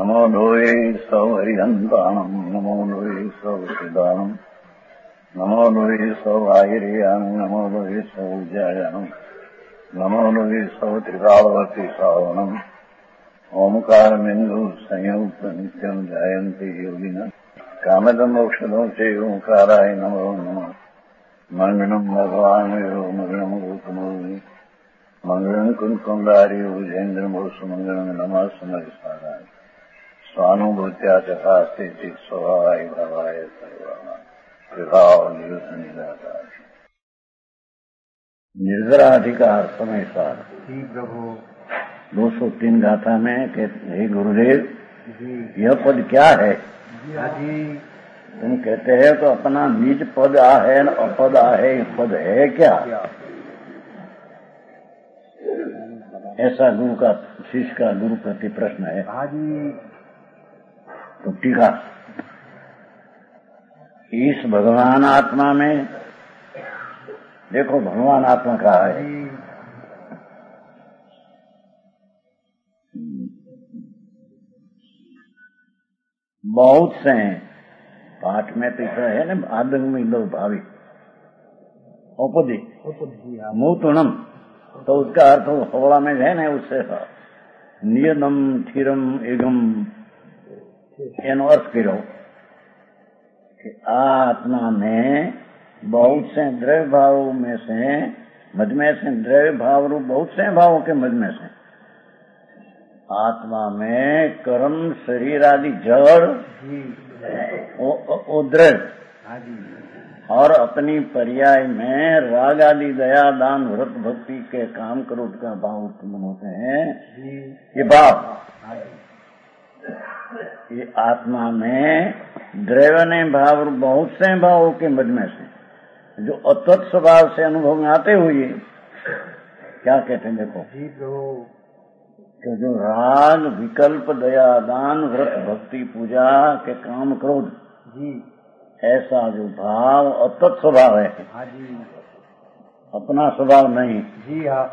नमो लोये सौहरिहन्ताणम् नमो लोये सौसिदानम् नमो लोये सौवाहिर्यानम् नमो लोये सौज्यायानम् नमो लोये सौत्रिकालवर्ति सावनम् ओंकारमिन्दु संयुक्त नित्यम् जायन्ति योगिनः कामदम् औषधम् च ओंकाराय नमो नमः मंगलम् भगवान् मंगलम् रूपमोहि मंगलम् कुंकुंडारी उजेन्द्रमोसु मंगलम् नमः सुमरिसाराय स्वानुभूत्या चकास्ते स्वभावाय भवाय सर्वाणां विभाव निदाकार निर्जराधिकार समय सार जी प्रभु 203 गाथा में कहते हे गुरुदेव यह पद क्या है? जी तुम कहते हैं तो अपना निज पद आ है न अपद आ है, ये पद है क्या? ऐसा गुरु का शिष्य का गुरु प्रति प्रश्न है। तो टीका इस भगवान आत्मा में देखो, भगवान आत्मा कहा है बहुत से हैं। पाठ में तीसरा है न आदमी लो भावी औपदी मूतुणम, तो उसका अर्थ हवड़ा में है न, उससे नियतम थिरम एगम एनो अर्थ करो कि आत्मा में बहुत से द्रव्य भावों में से मध में से द्रव्य भाव रूप बहुत से भावों के मध में से आत्मा में कर्म शरीर आदि जड़ द्रव्य और अपनी पर्याय में राग आदि दया दान व्रत भक्ति के काम क्रोध का भाव उत्पन्न होते हैं। ये भाव ये आत्मा में द्रव्य ने भाव बहुत से भावों के मध्य में से जो अतत स्वभाव से अनुभव में आते हुए क्या कहते हैं? देखो कि जो राग विकल्प दया दान व्रत भक्ति पूजा के काम क्रोध ऐसा जो भाव अतत स्वभाव है, अपना स्वभाव नहीं। जी हाँ,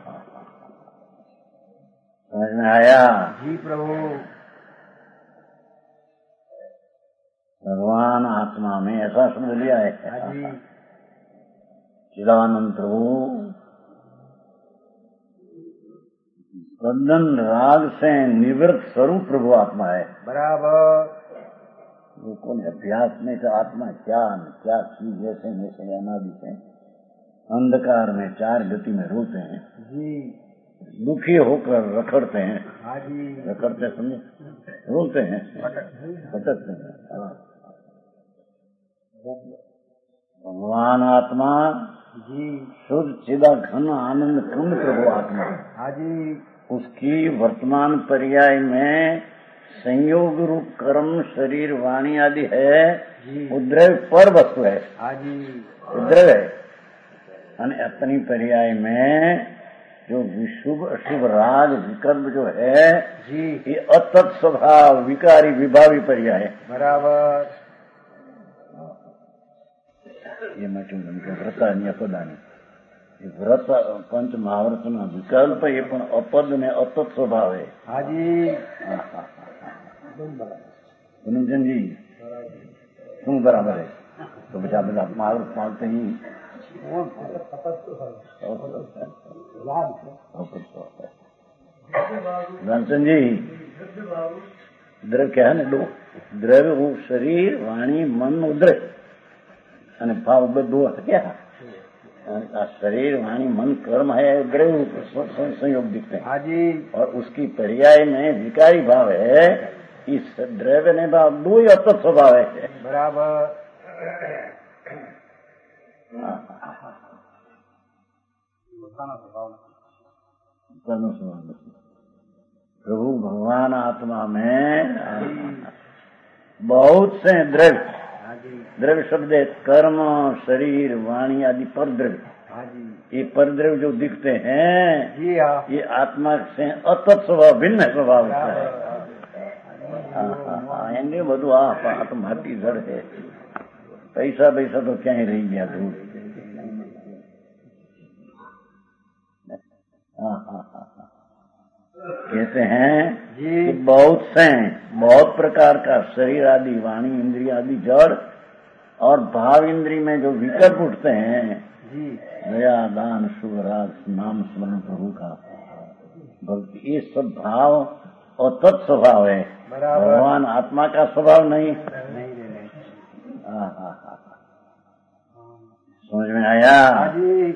समझ में आया? जी प्रभु। भगवान आत्मा में ऐसा समझ लिया है। चिदानंद प्रभु बंधन राग से निवृत्त स्वरूप प्रभु आत्मा है। बराबर। लोगों ने अभ्यास में से आत्मा क्या क्या चीज जैसे जैसे अनादि से अंधकार में चार गति में रोते हैं जी, दुखी होकर रखड़ते हैं। रखड़ते समझे, रोते हैं, भटकते हैं। भगवान आत्मा जी शुद्ध चिदा घन आनंद कुंड प्रभु आत्मा उसकी वर्तमान पर्याय में संयोग रूप कर्म शरीर वाणी आदि है। उद्रव पर वस्तु है, उद्रव है। यानी अपनी पर्याय में जो विशुभ अशुभ राग विकल्प जो है ये अतत स्वभाव विकारी विभावी पर्याय है। बराबर। ये मैं व्रत अन्य पदानी व्रत पंच महाव्रत में विकल्प ये पण अपद ने अतत स्वभाव है। धनुजन जी શું बराबर है? तो बचा बचा महाव्रत मानते ही धनचंद जी द्रव्य क्या है ना? दो द्रव्य वो शरीर वाणी मन उद्रव्य અને ભાવ બધું क्या शरीर वाणी मन कर्म है द्रव्य संयोग दिखते हैं और उसकी पर्याय में विकारी भाव है। इस द्रव्य ने भाव दो ही अतत स्वभाव है। बराबर। प्रभु भगवान आत्मा में बहुत से द्रव्य द्रव्य शब्द है कर्म शरीर वाणी आदि पर द्रव्य। ये पर द्रव्य जो दिखते हैं ये आत्मा से अतत स्वभाव भिन्न स्वभाव का है। એને બધું આ તો માટી જડ है। पैसा पैसा तो क्या ही रही गया दूर। कहते हैं जी कि बहुत प्रकार का शरीर आदि, वाणी, इंद्रिय आदि जड़ और भाव इंद्रिय में जो विकल्प उठते हैं, जी दया, दान, शुभ, राग, नाम स्मरण प्रभु का, भक्ति, ये सब भाव और तत्स्वभाव है। बराबर। भगवान आत्मा का स्वभाव नहीं। नहीं समझ में आया? जी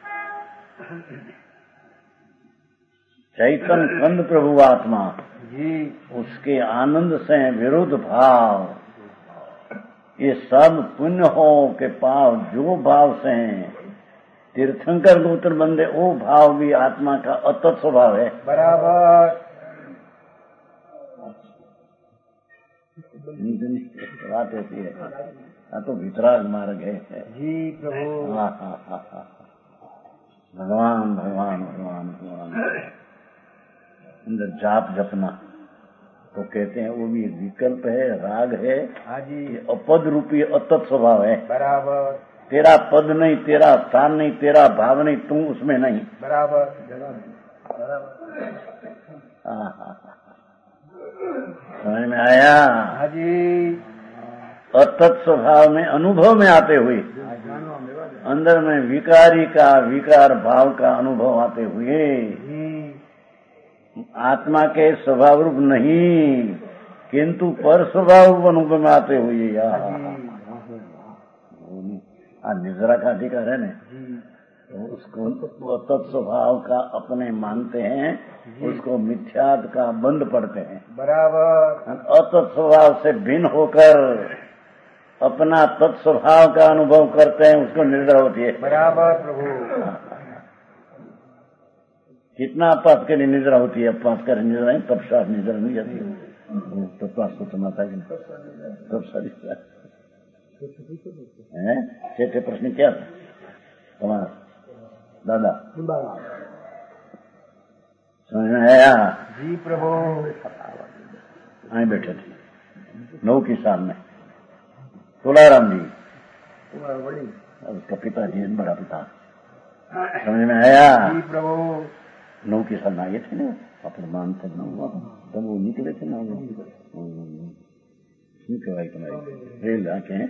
चैतन कंद प्रभु आत्मा, जी उसके आनंद से विरुद्ध भाव, ये सब पुण्य हो के पाव जो भाव से हैं, तीर्थंकर गोत्र बंदे, वो भाव भी आत्मा का अतत स्वभाव है। बराबर। बात होती है, तो वितराग मार्ग है। जी प्रभु। भगवान भगवान भगवान भगवान अंदर जाप जपना तो कहते हैं वो भी एक विकल्प है, राग है। हाँ जी। ये अपद रूपी अतत स्वभाव है। बराबर। तेरा पद नहीं, तेरा स्थान नहीं, तेरा भाव नहीं, तू उसमें नहीं। बराबर। समझ में आया? हाँ जी। अतत स्वभाव में अनुभव में आते हुए, अंदर में विकारी का विकार भाव का अनुभव आते हुए, आत्मा के स्वभाव रूप नहीं किंतु पर स्वभाव रूप अनुभव में आते हुए, निजरा का अधिकार है न, तो उसको तत्स्वभाव का अपने मानते हैं, उसको मिथ्याद का बंद पड़ते हैं। बराबर। अतत्स्वभाव से भिन्न होकर अपना तत्स्वभाव का अनुभव करते हैं, उसको निद्रा होती है। बराबर प्रभु। कितना अपवास के लिए निद्रा होती है? अपवास कर निद्रा नहीं, तब साथ निद्रा नहीं जाती। तपवास को समाता है कि नहीं? तब सारी छठे प्रश्न क्या था तुम्हारा दादा? समझ में आया? जी प्रभु। आए बैठे थे 9 की साल में तुलाराम जी, उसका पिताजी बड़ा पिता। समझ में आया? जी प्रभु। 9 की साल में आए थे ना, अपने मान से तब वो निकले थे ना, भाई तुम्हारी रेल आके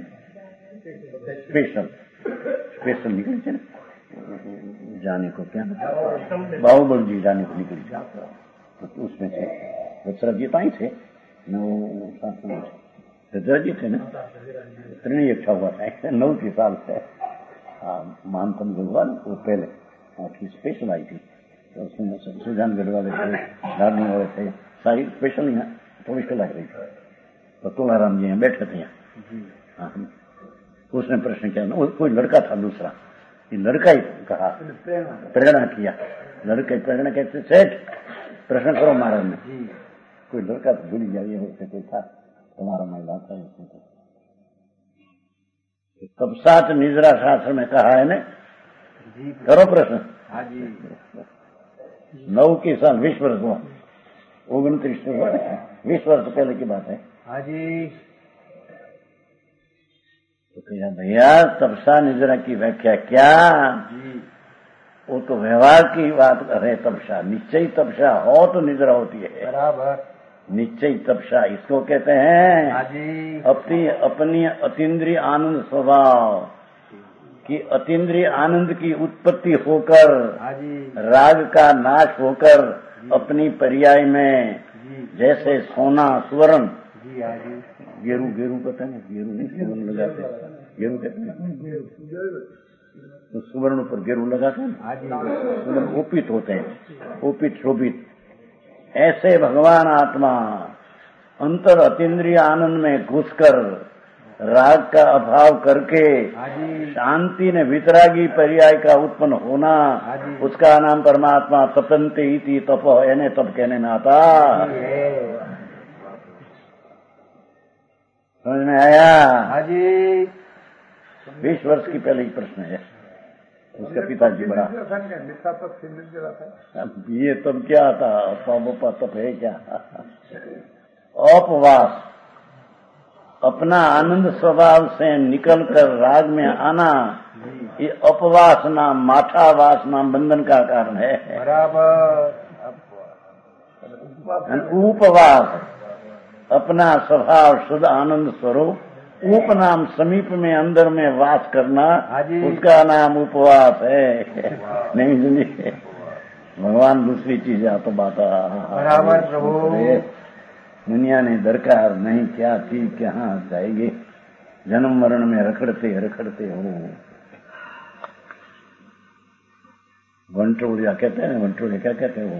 स्पेशल निकले थे ना, जाने को क्या बाहुबल जी जाने को निकली थी, तो उसमें थे दशरथ जी ही थे न, वो साथ में दशरथ जी थे ना, इतनी अच्छा हुआ था 9 की साल से मानतम भगवान वो पहले स्पेशल आई थी, तो उसमें सुजानगढ़ वाले थे, धारने वाले थे, सारी स्पेशल यहाँ थोड़ी लग रही थी। तो तुलाराम जी यहाँ बैठे थे यहाँ। उसने प्रश्न किया ना, कोई लड़का था दूसरा, ये लड़का ही कहा, प्रेरणा किया, लड़के प्रेरणा कहते सेठ प्रश्न करो महाराज ने। कोई लड़का तो भूल जाइए, उससे कोई था तुम्हारा महिला था उसमें, तो तब साथ निजरा शास्त्र में कहा है ना, करो प्रश्न। 9 की साल 20 वर्ष हुआ, 29 20 वर्ष पहले की बात है। हाँ जी। तो कहा भैया तपसा निजरा की व्याख्या क्या? वो तो व्यवहार की बात कर रहे। तपसा निश्चय तपसा हो तो निद्रा होती है। बराबर। निश्चय तपसा इसको कहते हैं अपनी अतीन्द्रिय आनंद स्वभाव कि अतीन्द्रिय आनंद की उत्पत्ति होकर राग का नाश होकर अपनी पर्याय में, जैसे सोना स्वर्ण, गेरू कहते हैं, गेरू नहीं सुवर्ण लगाते, गेरू कहते हैं, तो सुवर्ण पर गेरू लगाते हैं, सुवर्ण ओपित होते हैं, ओपित शोभित। ऐसे भगवान आत्मा अंतर अतीन्द्रिय आनंद में घुसकर राग का अभाव करके शांति ने वितरागी पर्याय का उत्पन्न होना, उसका नाम परमात्मा तपंते इति तप यानी तप कहने में आता। समझ में आया? 20 वर्ष की पहले ही प्रश्न है। उसका पिताजी बड़ा ये तब क्या था, अपा तप है क्या? अपवास, अपना आनंद स्वभाव से निकलकर राग में आना, ये अपवासना, माठा वासना बंधन का कारण है। बराबर। उपवास अपना स्वभाव शुद्ध आनंद स्वरूप, उप नाम समीप में अंदर में वास करना, उसका नाम उपवास है। नहीं सुनिए भगवान दूसरी चीज आ तो बात बराबर प्रभु। दुनिया ने दरकार नहीं क्या थी कहाँ जाएंगे, जन्म मरण में रखड़ते रखड़ते हो। वंटोड़िया कहते हैं, वंटोड़िया क्या कहते हैं वो,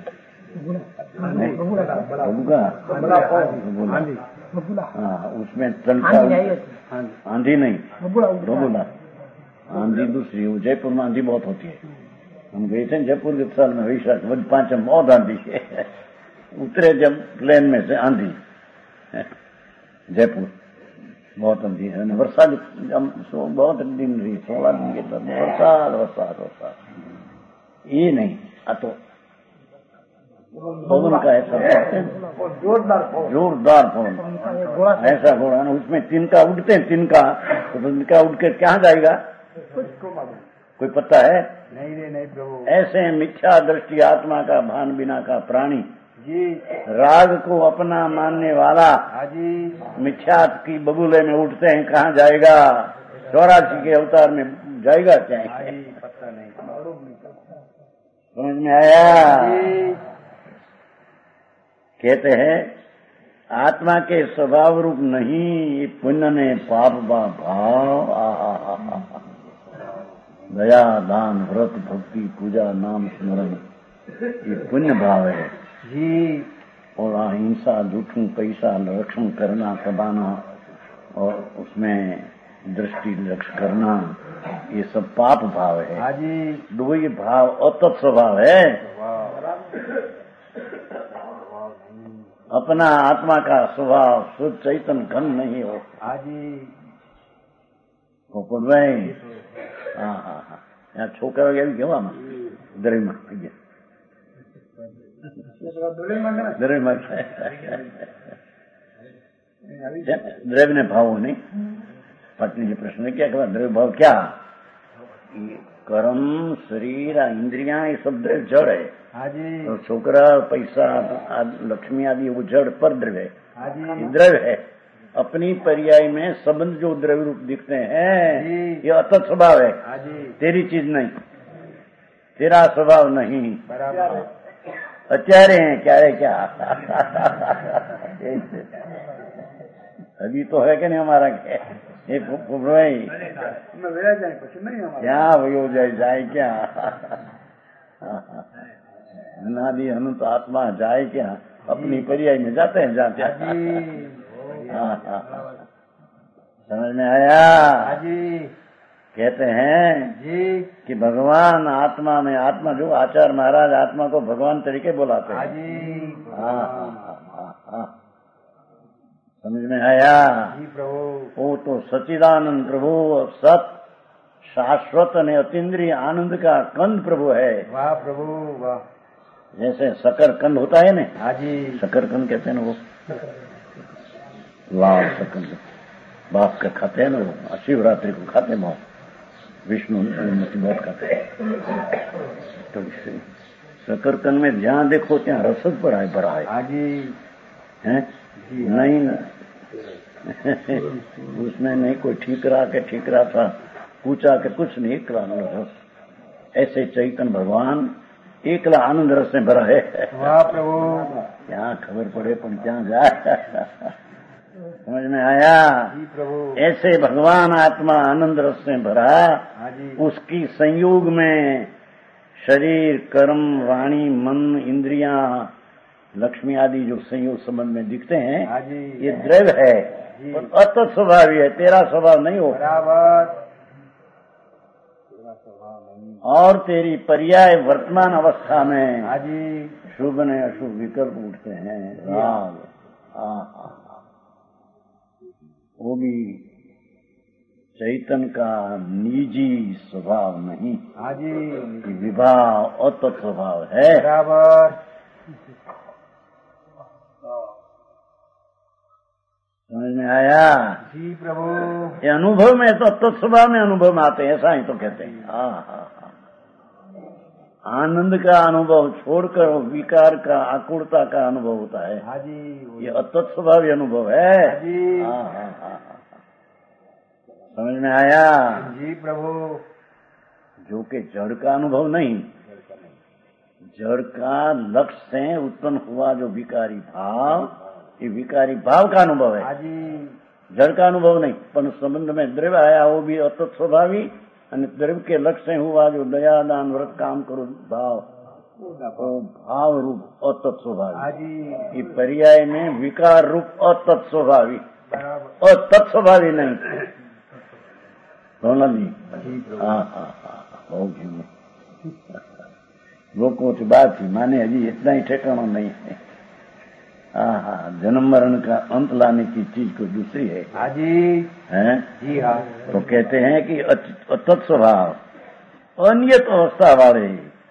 हाँ उसमें तनखा आंधी नहीं, बबूला आंधी दूसरी, वो जयपुर में आंधी बहुत होती है। हम गए थे जयपुर के साल में वैशाख 5 बहुत आंधी है। उतरे जब प्लेन में से आंधी जयपुर बहुत आंधी है। बरसात बहुत दिन रही, 16 दिन के तक बरसात ये नहीं तो पवन का ऐसा जोरदार पवन ऐसा घोड़ा ना, उसमें तिनका उड़ते हैं, तिनका तो तिनका उड़ के कहाँ जाएगा कोई पता है? नहीं प्रभु। ऐसे मिथ्या दृष्टि आत्मा का भान बिना का प्राणी जी, राग को अपना मानने वाला जी मिथ्या की बबूले में उठते हैं, कहाँ जाएगा? 84 के अवतार में जाएगा क्या? पता नहीं, समझ में आया? कहते हैं आत्मा के स्वभाव रूप नहीं, पुण्य ने पाप भाव। दया दान व्रत भक्ति पूजा नाम स्मरण ये पुण्य भाव है जी। और अहिंसा झूठू पैसा रक्षण करना कबाना और उसमें दृष्टि लक्ष्य करना ये सब पाप भाव है। हाजी दो ये भाव अतत् स्वभाव है। अपना आत्मा का स्वभाव शुद्ध चैतन्य घन नहीं हो। हाजी भाई हाँ यहाँ छोकरा गया क्यों आम द्रव्य ने भाव नहीं पत्नी जी प्रश्न क्या कहा द्रव्य भाव क्या? कर्म शरीर इंद्रिया ये सब द्रव्य जड़ है। और छोकरा पैसा लक्ष्मी आदि वो जड़ पर द्रव्य है, द्रव्य है। अपनी पर्याय में संबंध जो द्रव्य रूप दिखते हैं ये अतत् स्वभाव है, तेरी चीज नहीं, तेरा स्वभाव नहीं। अत्यारे हैं क्या है क्या? अभी तो है कि नहीं हमारा ये भाई क्या हो जाए क्या? अनादि अनंत आत्मा जाए क्या? अपनी पर्याय में जाते हैं समझ में आया? कहते हैं कि भगवान आत्मा में, आत्मा जो आचार्य महाराज आत्मा को भगवान तरीके बुलाते हैं। समझ में आया? वो तो सच्चिदानंद प्रभु सत शाश्वत ने अतीन्द्रिय आनंद का कंद प्रभु है। वाह प्रभु वाह। जैसे शकरकंद होता है ना, शकरकंद कहते हैं ना, वो लाल शकरकंद बाप का खाते हैं ना, वो शिवरात्रि को खाते हैं बहुत, विष्णु बहुत खाते हैं। तो शकरकंद में जहाँ देखो ત્યાં रस पड़ा है, भरा है नहीं उसमें नहीं कोई ठीकरा था पूछा के कुछ नहीं, एकला रस। ऐसे चैतन्य भगवान एकला आनंद रस में भरा है। वाह प्रभु। क्या खबर पड़े पर क्या जाए। समझ में आया? प्रभु। ऐसे भगवान आत्मा आनंद रस में भरा, उसकी संयोग में शरीर कर्म वाणी मन इंद्रियां लक्ष्मी आदि जो संयोग संबंध में दिखते हैं ये द्रव्य है, पर अतत् स्वभाव है, तेरा स्वभाव नहीं हो। बराबर। और तेरी पर्याय वर्तमान अवस्था में शुभ ने अशुभ विकल्प उठते हैं। राग वो भी चैतन्य का निजी स्वभाव नहीं, विभाव अतत् स्वभाव है। बराबर। समझ में आया? जी प्रभु। ये अनुभव में तो तत्स्वभाव में अनुभव में आते हैं, ऐसा ही तो कहते हैं। आनंद का अनुभव छोड़कर विकार का, आकुलता का अनुभव होता है। हाँ जी। ये अतत्स्वभावी अनुभव है। हाँ जी। हाँ। समझ में आया? जी प्रभु। जो कि जड़ का अनुभव नहीं, जड़ का लक्ष्य से उत्पन्न हुआ जो विकारी भाव, ये विकारी भाव का अनुभव है। हाँ जी। जड़ का अनुभव नहीं। पर संबंध में द्रव्य आया, वो भी अतत्स्वभावी, અને द्रव्य के लक्ष्य से हुआ जो दया दान व्रत काम करो भाव, वो भाव रूप अतत्स्वभावी। हाँ जी। ये पर्याय में विकार रूप अतत्स्वभावी, अतत्स्वभावी नहीं। सोना जी, हाँ, लोगों की बात थी माने अभी इतना ही ठिकाना नहीं है। हाँ, जन्म मरण का अंत लाने की चीज कोई दूसरी है। हाँ जी। हैं? जी हाँ। तो कहते हैं कि तत्स्वभाव अनियत अवस्था वाले।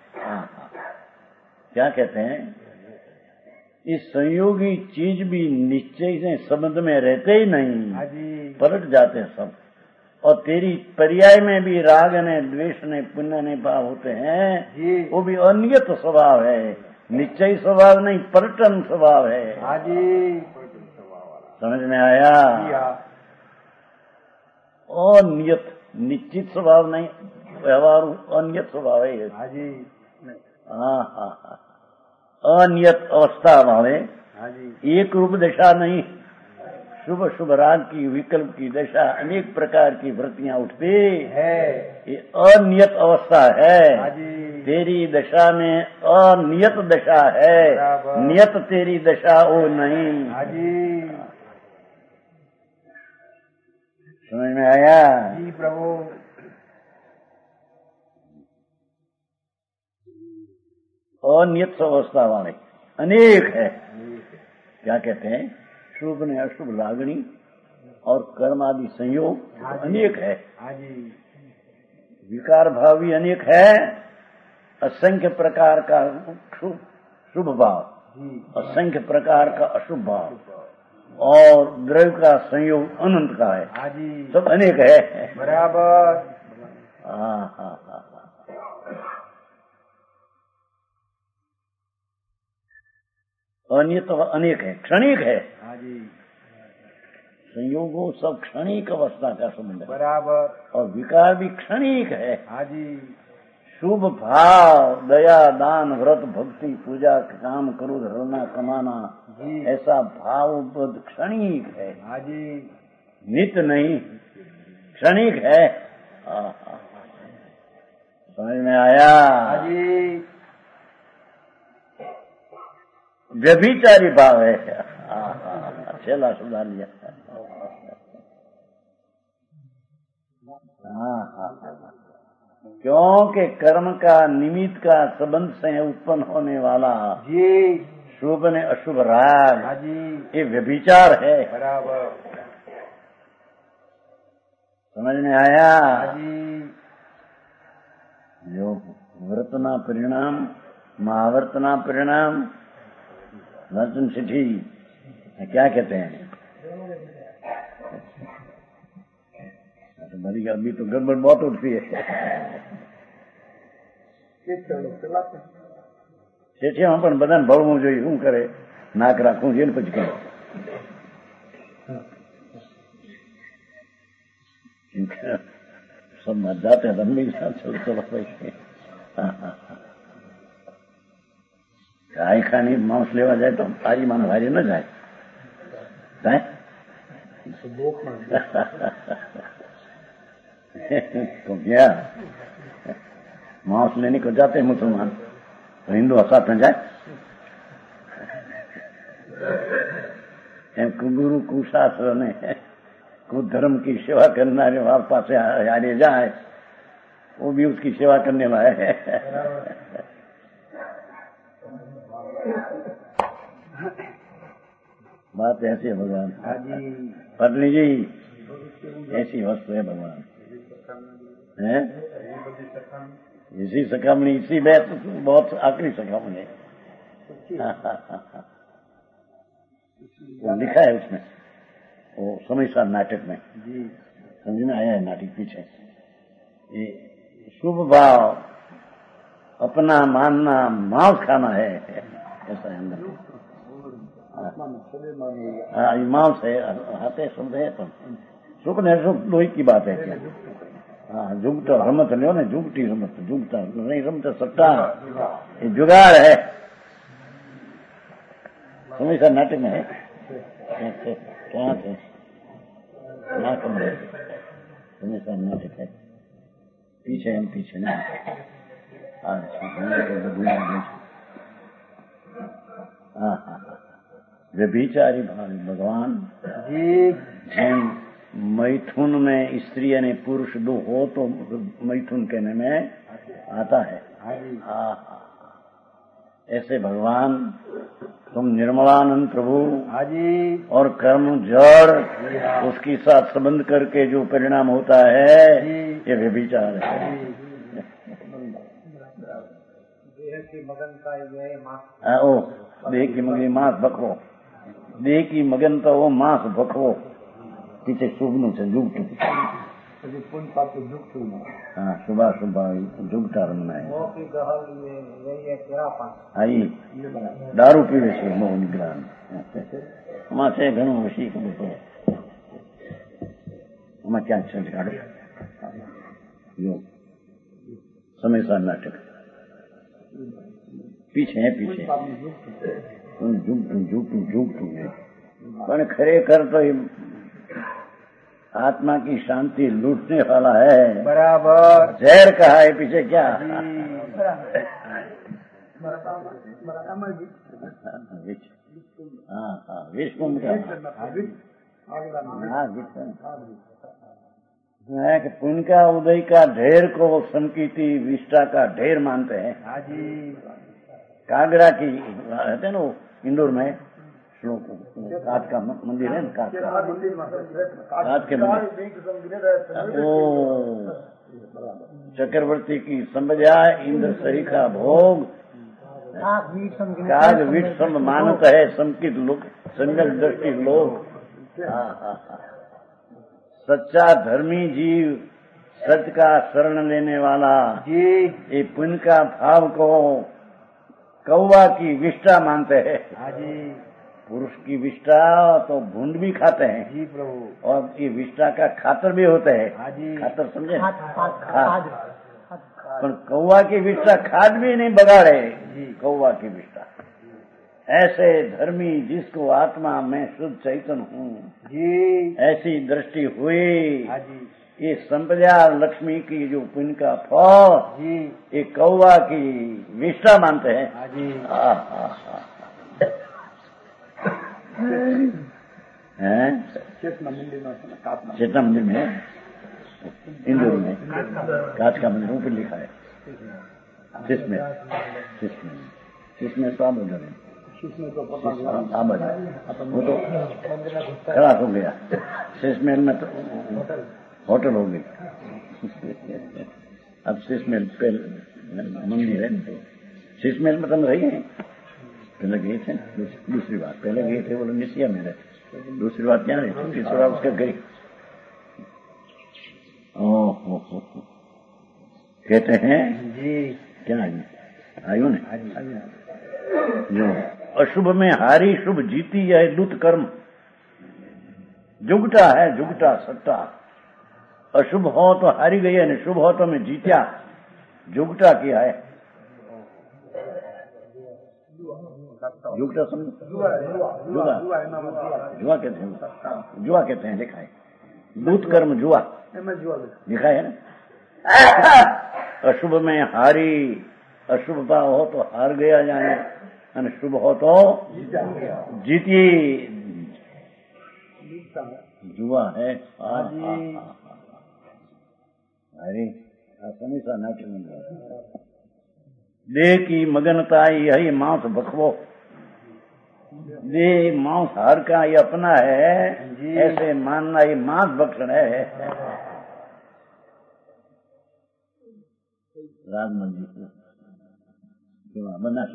क्या कहते हैं? इस संयोगी चीज भी निश्चय से संबंध में रहते ही नहीं। हाँ जी। पलट जाते सब। और तेरी पर्याय में भी राग ने, द्वेष ने, पुण्य ने भाव होते हैं, वो भी अनियत स्वभाव है। निश्चय स्वभाव नहीं, पलटन स्वभाव है। हाँ जी। समझ में आया? अनियत, निश्चित स्वभाव नहीं, व्यवहार अनियत स्वभाव है। हाँ जी। हाँ। अनियत अवस्था वाले, हाँ जी। एक रूप दशा नहीं, शुभ शुभ राग की, विकल्प की दशा, अनेक प्रकार की वृत्तियां उठती है। ये अनियत अवस्था है। हाँ जी। तेरी दशा में अनियत दशा है, नियत तेरी दशा वो नहीं। हाँ जी। समझ में आया? जी प्रभु। अनियत अवस्था वाले अनेक है। क्या कहते हैं? शुभ ने अशुभ लागणी और कर्म आदि संयोग अनेक है। हाँ जी। विकार भाव भी अनेक है, असंख्य प्रकार का शुभ भाव, असंख्य प्रकार का अशुभ भाव, और द्रव्य का संयोग अनंत का है। हाँ जी। सब अनेक है। बराबर। हाँ। अनियत अनेक है, क्षणिक है। हाँ जी। संयोगों सब क्षणिक अवस्था का संबंध है। बराबर। और विकार भी क्षणिक है। हाँ जी। शुभ भाव, दया दान व्रत भक्ति पूजा काम क्रोध हरना कमाना, ऐसा भाव बुद्ध क्षणिक है। हाँ जी। नित्य नहीं, क्षणिक है। समझ में आया? हाँ जी। व्यभिचारी भाव है। छेला सुधार लिया। क्योंकि कर्म का निमित्त का संबंध से उत्पन्न होने वाला जी शुभ ने अशुभ राग, हाँ जी, ये व्यभिचार है। बराबर। समझ में आया? हाँ जी। जो वर्तना परिणाम, महावर्तना परिणाम, नर्तन चिट्ठी क्या कहते हैं? तो अभी तो गड़बड़ बहुत उठती है। ચેઠિયામાં પણ બધાને ભળવું જોઈએ, શું કરે? નાક રાખવું જોઈએ ને પછી કરે. सब मर जाते हैं रंग चलो भाई। गाय खानी मांस लेवा जाए तो ताजी मानो भारी न जाए, जाए? तो क्या मांस लेने को जाते हैं मुसलमान तो हिंदू साथ में जाए? गुरु कुशास्त्र ने कुछ धर्म की सेवा करना वाल पास हारे जाए, वो भी उसकी सेवा करने वाला है। बात ऐसी है भगवान। पत्नी जी ऐसी वस्तु है भगवान है। इसी सकामणी, इसी बात बहुत आखिरी सकामणी है। वो लिखा है उसमें, वो समयसार नाटक में समझ में आया है। नाटक पीछे ये शुभ भाव अपना मानना मांस खाना है, ऐसा है अंदर। हाँ, मांस है, हाथे शब्द है, पर सुख ने सुख लोही की बात है क्या? हाँ, जुगता रमत लो ने, जुगती रमत, जुगता नहीं रमत सट्टा, ये जुगाड़ है। हमेशा नाटक में है, क्या थे नाटक में हमेशा नाटक है, पीछे हम पीछे नहीं। हाँ, व्यभिचारी भगवान जी जैन मैथुन में स्त्री यानी पुरुष दो हो तो मैथुन कहने में आता है। हाँ, ऐसे भगवान तुम निर्मलानंद प्रभु हाजी और कर्म जड़ उसके साथ संबंध करके जो परिणाम होता है ये व्यभिचार है। देह की मगन का ये ओ देह की मगन मांस भखવો, देह की मगन तो वो मांस भखવો पीछे शुभનું છે जुगटू। પછી પુન પાતું જુગતું हाँ, सुबह सुबह जुगटा रमना है। મોહ की गहल ये तेरा पान आई दारू पीवे છે મોહ નિગ્રહ માં છે ઘણું શીખ બધું આમાં ક્યાં છે કાઢો यो समय सा नाटक पीछे है पीछे जुगटू है। पर खरेखर तो आत्मा की शांति लूटने वाला है। बराबर जहर कहा है पीछे क्या? हाँ, विष्णु कि पुण्य का उदय का ढेर को वो संकीर्ति विष्टा का ढेर मानते हैं। कागड़ा की रहते ना इंदौर में श्लोक काट का मंदिर है ना, काट के मंदिर ओ चक्रवर्ती की संबजा इंद्र सही का भोग काग वीट सम मानत है संकित लोग सम्यक दृष्टि लोग। सच्चा धर्मी जीव सच का शरण लेने वाला जी ये पुण्य का भाव को कौवा की विष्टा मानते हैं। हाजी पुरुष की विष्टा तो भूंड भी खाते हैं जी प्रभु, और ये विष्टा का खातर भी होते हैं। हाजी खातर समझे? खाद। पर कौवा की विष्टा खाद भी नहीं बगाड़े जी, कौवा की विष्टा। ऐसे धर्मी जिसको आत्मा में शुद्ध चैतन्य हूँ जी ऐसी दृष्टि हुई, हाजी ये संपदा लक्ष्मी की जो पुण्य का फल जी ये कौवा की विष्टा मानते हैं। हाजी हैं? चेतना मंदिर में चेतना मंदिर में इंदौर में कांच का मंदिर ऊपर लिखा है जिसमें सब उधर है वो तो खराब हो गया। शेषमेल में तो होटल हो गई। अब शेषमेल मंदिर है तो शेषमेल में तुम रही है। पहले गए थे दूसरी बात, पहले गए थे बोले निशिया में रहते, दूसरी बात क्या रही? तीसरी बात उसका गई। ओहो कहते हैं जी क्या आयु ने जो अशुभ में हारी शुभ जीती यह लुत कर्म जुगटा है, जुगटा सट्टा। अशुभ हो तो हारी गई है, शुभ हो तो मैं जीत्या, जुगटा किया है। जुगटा समझ जुआ कहते हैं, जुआ कहते हैं, लिखा है लूट कर्म जुआ लिखा है ना। अशुभ में हारी, अशुभता हो तो हार गया जाने, और शुभ हो तो जीती। जुआ है अरे समीसा नाट्य देह की मगनता यही मांस भखवो। देह मांस हर का ये अपना है ऐसे मानना ये मांस भक्षण है। राजमल जी बना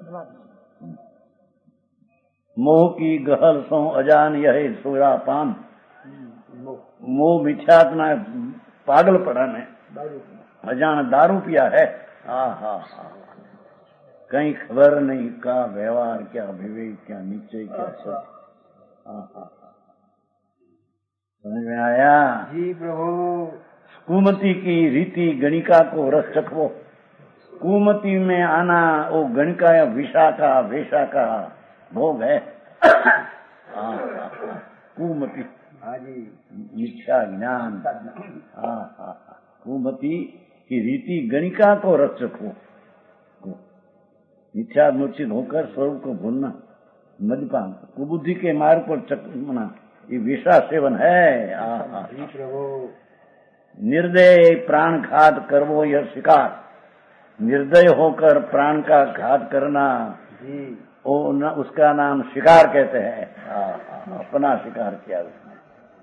मोह की गहल सो अजान यह सोया पान। मोह मिथ्यात्मा पागल पड़ा ने, अजान दारू पिया है। हा, कहीं खबर नहीं का व्यवहार क्या विवेक क्या निश्चय क्या सत्य। समझ में आया? जी प्रभु। कुमति की रीति गणिका को रस चखो। कुमति में आना वो गणिका या विषा का वेशा का भोग है। कुमति मिथ्या ज्ञान। कुमति की रीति गणिका को रस चखो। मिथ्या मूर्छित होकर स्वरूप को भूलना मद्यपान कुबुद्धि के मार्ग पर चकना ये विषा सेवन है। निर्दय प्राण घात करवो यह शिकार। निर्दय होकर प्राण का घात करना उसका नाम शिकार कहते हैं। अपना शिकार किया उसने।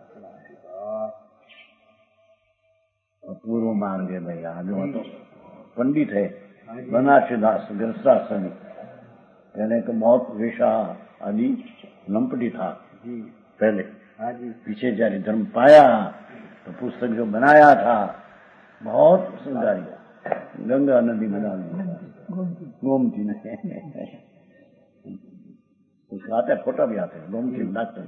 पूर्व मार्ग है भैया। जो तो पंडित है बनारसीदास गिरसासनी पहले तो बहुत वेशा आदि लंपटी था पहले। पीछे जारी धर्म पाया तो पुस्तक जो बनाया था बहुत सुंदर गंगा नदी में डाल गोमती में उसका आते फोटो भी आते हैं गोमती में डालते।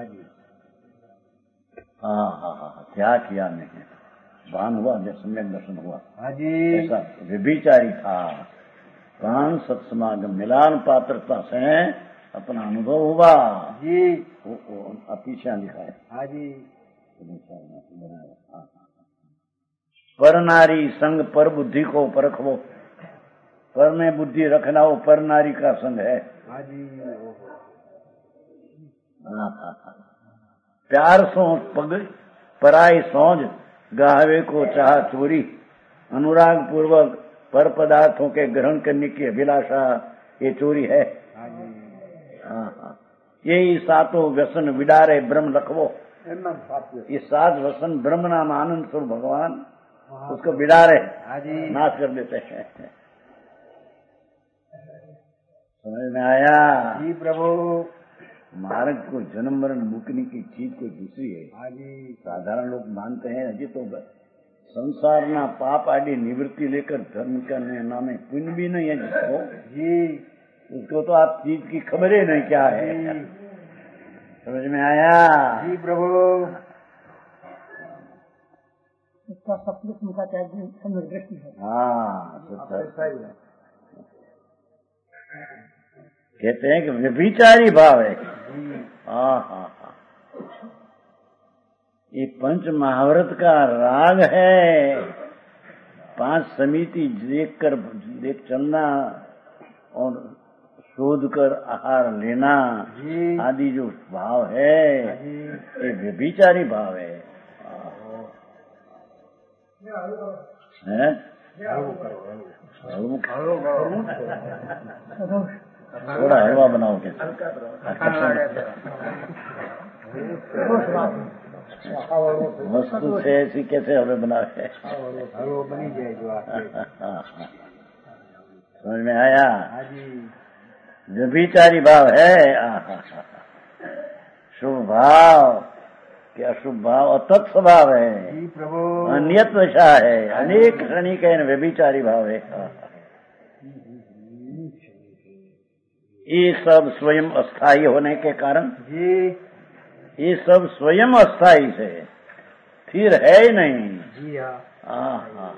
हाँ क्या किया नहीं भान हुआ जब सम्यक दर्शन हुआ। ऐसा व्यभिचारी था। प्राण सत्समागम मिलान पात्रता से अपना अनुभव हुआ जी। पीछे लिखा है पर नारी संग पर बुद्धि को परखवो। पर में बुद्धि रखना वो पर नारी का संग है। प्यार सो पग पराई सौज गाहवे को चाह चोरी। अनुराग पूर्वक पर पदार्थों के ग्रहण करने की अभिलाषा ये चोरी है। यही सातों व्यसन विडारे ब्रह्म लखवो। ये 7 व्यसन ब्रह्म नाम आनंद स्वरूप भगवान उसको विडारे नाश कर देते हैं। समझ में आया? जी प्रभु। मार्ग को जन्म मरण मुक्ति की चीज कोई दूसरी है। साधारण लोग मानते हैं अजी तो संसार ना पाप आदि निवृत्ति लेकर धर्म करने नामे पुण्य भी नहीं है जिसको जी उसको तो आप चीज की खबर ही नहीं क्या है। समझ में आया? जी प्रभु। इसका सपलित उनका दृष्टि है। कहते हैं कि व्यभिचारी भाव है। ये पंच महाव्रत का राग है। 5 समिति देख चलना और शोध कर आहार लेना आदि जो भाव है ये व्यभिचारी भाव है। थोड़ा हलवा बनाओ के वस्तु से ऐसी कैसे हमें बनाए बनी जाए जो समझ में आया? व्यभिचारी भाव है। शुभ भाव कि अशुभ भाव अतत् स्वभाव है। अनियत वशा है। अनेक क्षणिक है व्यभिचारी भाव है। ये सब स्वयं अस्थायी होने के कारण ये सब स्वयं अस्थायी से स्थिर है ही नहीं। जी हाँ।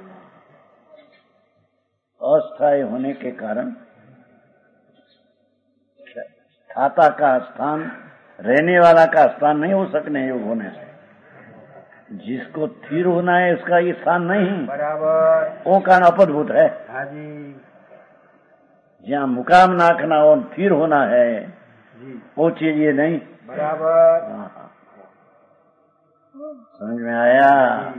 अस्थायी होने के कारण थाता का स्थान रहने वाला का स्थान नहीं हो सकने योग होने से जिसको स्थिर होना है उसका ये स्थान नहीं बराबर वो कारण अपद्भुत है। जहाँ मुकाम नाखना और स्थिर होना है वो चीज ये नहीं बराबर। समझ में आया?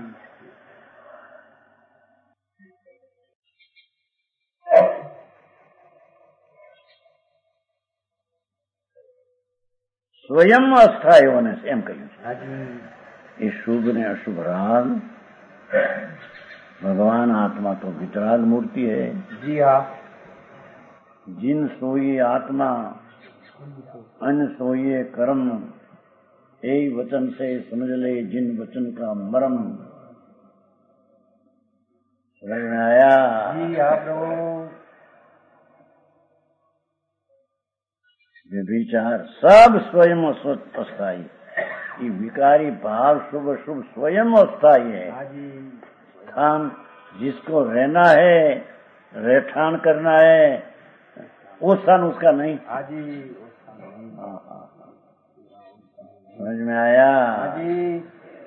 स्वयं अस्थायी होने से एम कही इस शुभ ने अशुभ राग भगवान आत्मा तो वितराग मूर्ति है। जी हाँ। जिन सोई आत्मा अन सोइए कर्म यही वचन से समझ ले जिन वचन का मर्म। समझ में आया? जी हाँ प्रभु। विचार सब स्वयं अस्थायी, ये विकारी भाव शुभ शुभ स्वयं अस्थायी है। हाँ जी। स्थान जिसको रहना है, रहठान करना है, वो स्थान उसका नहीं। हाँ जी। समझ में आया? हाँ जी।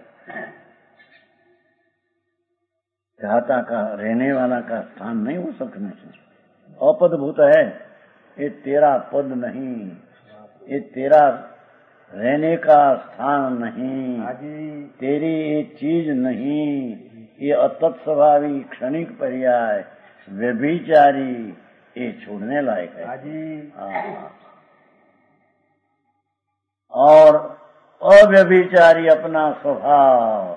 चाहता का रहने वाला का स्थान नहीं हो सकने से अपदभूत है। ये तेरा पद नहीं, ये तेरा रहने का स्थान नहीं, हाँ जी। तेरी ये चीज नहीं, ये अतत्स्वभावी क्षणिक पर्याय व्यभिचारी, ये छोड़ने लायक है। हाँ जी। और अव्यभिचारी अपना स्वभाव,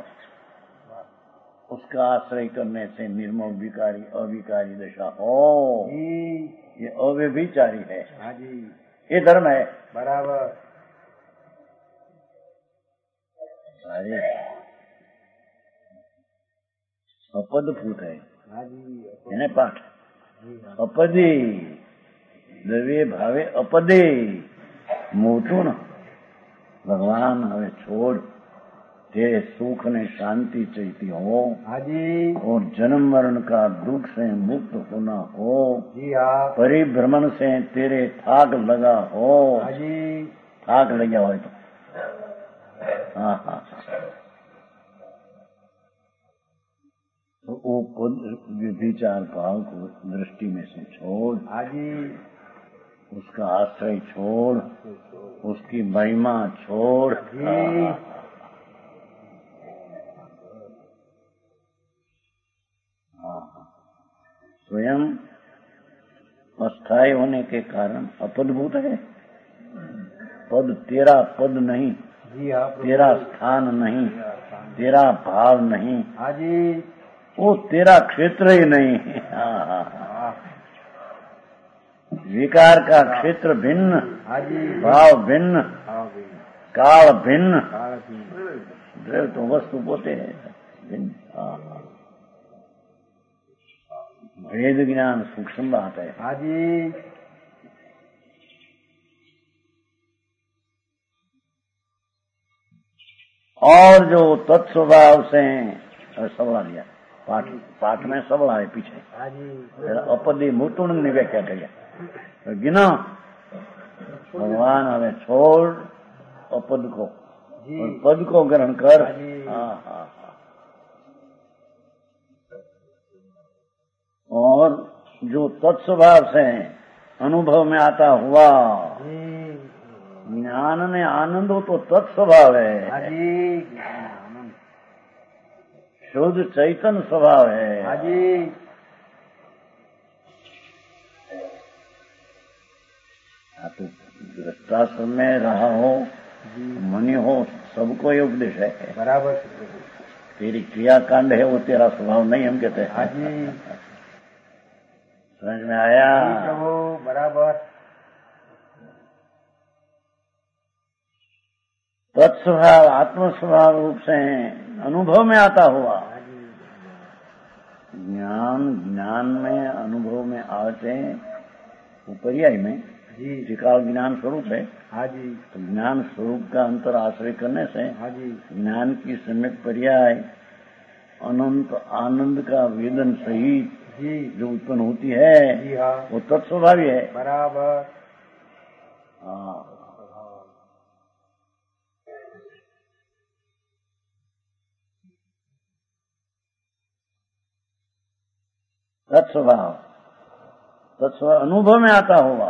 उसका आश्रय करने से निर्मोह विकारी अविकारी दशा हो। ये अव्यभिचारी है। हाँ जी। ये धर्म है। बराबर। अरे अपदभूत है। हाँ जी। એને પાઠ अपदे द्रव्य भावे अपदे मोटू न भगवान हमें छोड़ तेरे सुख ने शांति चाहती हो। हाँ जी। और जन्म मरण का दुख से मुक्त होना हो। जी हाँ। परिभ्रमण से तेरे थाक लगा हो। हाँ जी। थाक लगा हो तो हाँ हाँ तो वो खुद विचार भाव को दृष्टि में से छोड़। हाँ जी। उसका आश्रय छोड़, उसकी महिमा छोड़। स्वयं अस्थायी होने के कारण अपदभूत है। पद तेरा पद नहीं, तेरा स्थान नहीं, तेरा भाव नहीं। हाँ जी। वो तेरा क्षेत्र ही नहीं। विकार का क्षेत्र भिन्न, भाव भिन्न, काल भिन्न, द्रव्य तो वस्तु पोते है भिन्न। भेद ज्ञान सूक्ष्म बात है। हाँ जी। और जो तत्स्वभाव से सबला लिया पाठ में सबला है पीछे। हाँ जी। अपदी मुतुण ने व्याख्या किया गिना भगवान हमें छोड़ अपद को और पद को ग्रहण कर। और जो तत्स्वभाव से अनुभव में आता हुआ ज्ञान में आनंद हो तो तत्स्वभाव है। शुद्ध चैतन्य स्वभाव है। तो गृहस्थाश्रम में रहा हो, मुनि हो, सबको ये उपदेश है। बराबर। तेरी क्रियाकांड है वो तेरा स्वभाव नहीं, हम कहते हैं। समझ में आया? बराबर। तत्स्वभाव आत्म स्वभाव रूप से अनुभव में आता हुआ ज्ञान में अनुभव में आते पर्याय में त्रिकाल ज्ञान स्वरूप है। हाँ जी। तो ज्ञान स्वरूप का अंतर आश्रय करने से हाँ जी। ज्ञान की सम्यक पर्याय अनंत आनंद का वेदन सहित जो उत्पन्न होती है वो तत्स्वभावी है। बराबर। तत्स्वभाव अनुभव में आता हुआ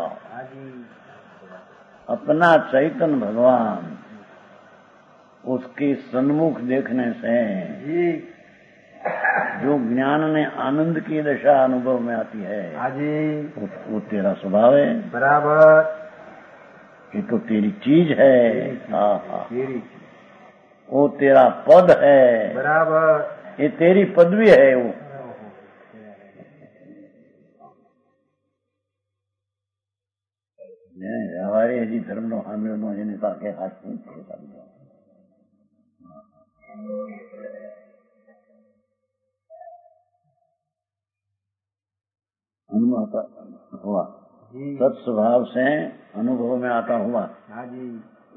अपना चैतन्य भगवान उसके सन्मुख देखने से जो ज्ञान में आनंद की दशा अनुभव में आती है वो तेरा स्वभाव है। बराबर। ये तो तेरी चीज है। वो तेरा पद है। बराबर। ये तेरी पदवी है। वो हमारे हजी धर्म नो हामिल नो જેની પાસે હાથ નહીં अनुभव आता हुआ, तत्स्वभाव से अनुभव में आता हुआ। हाँ जी।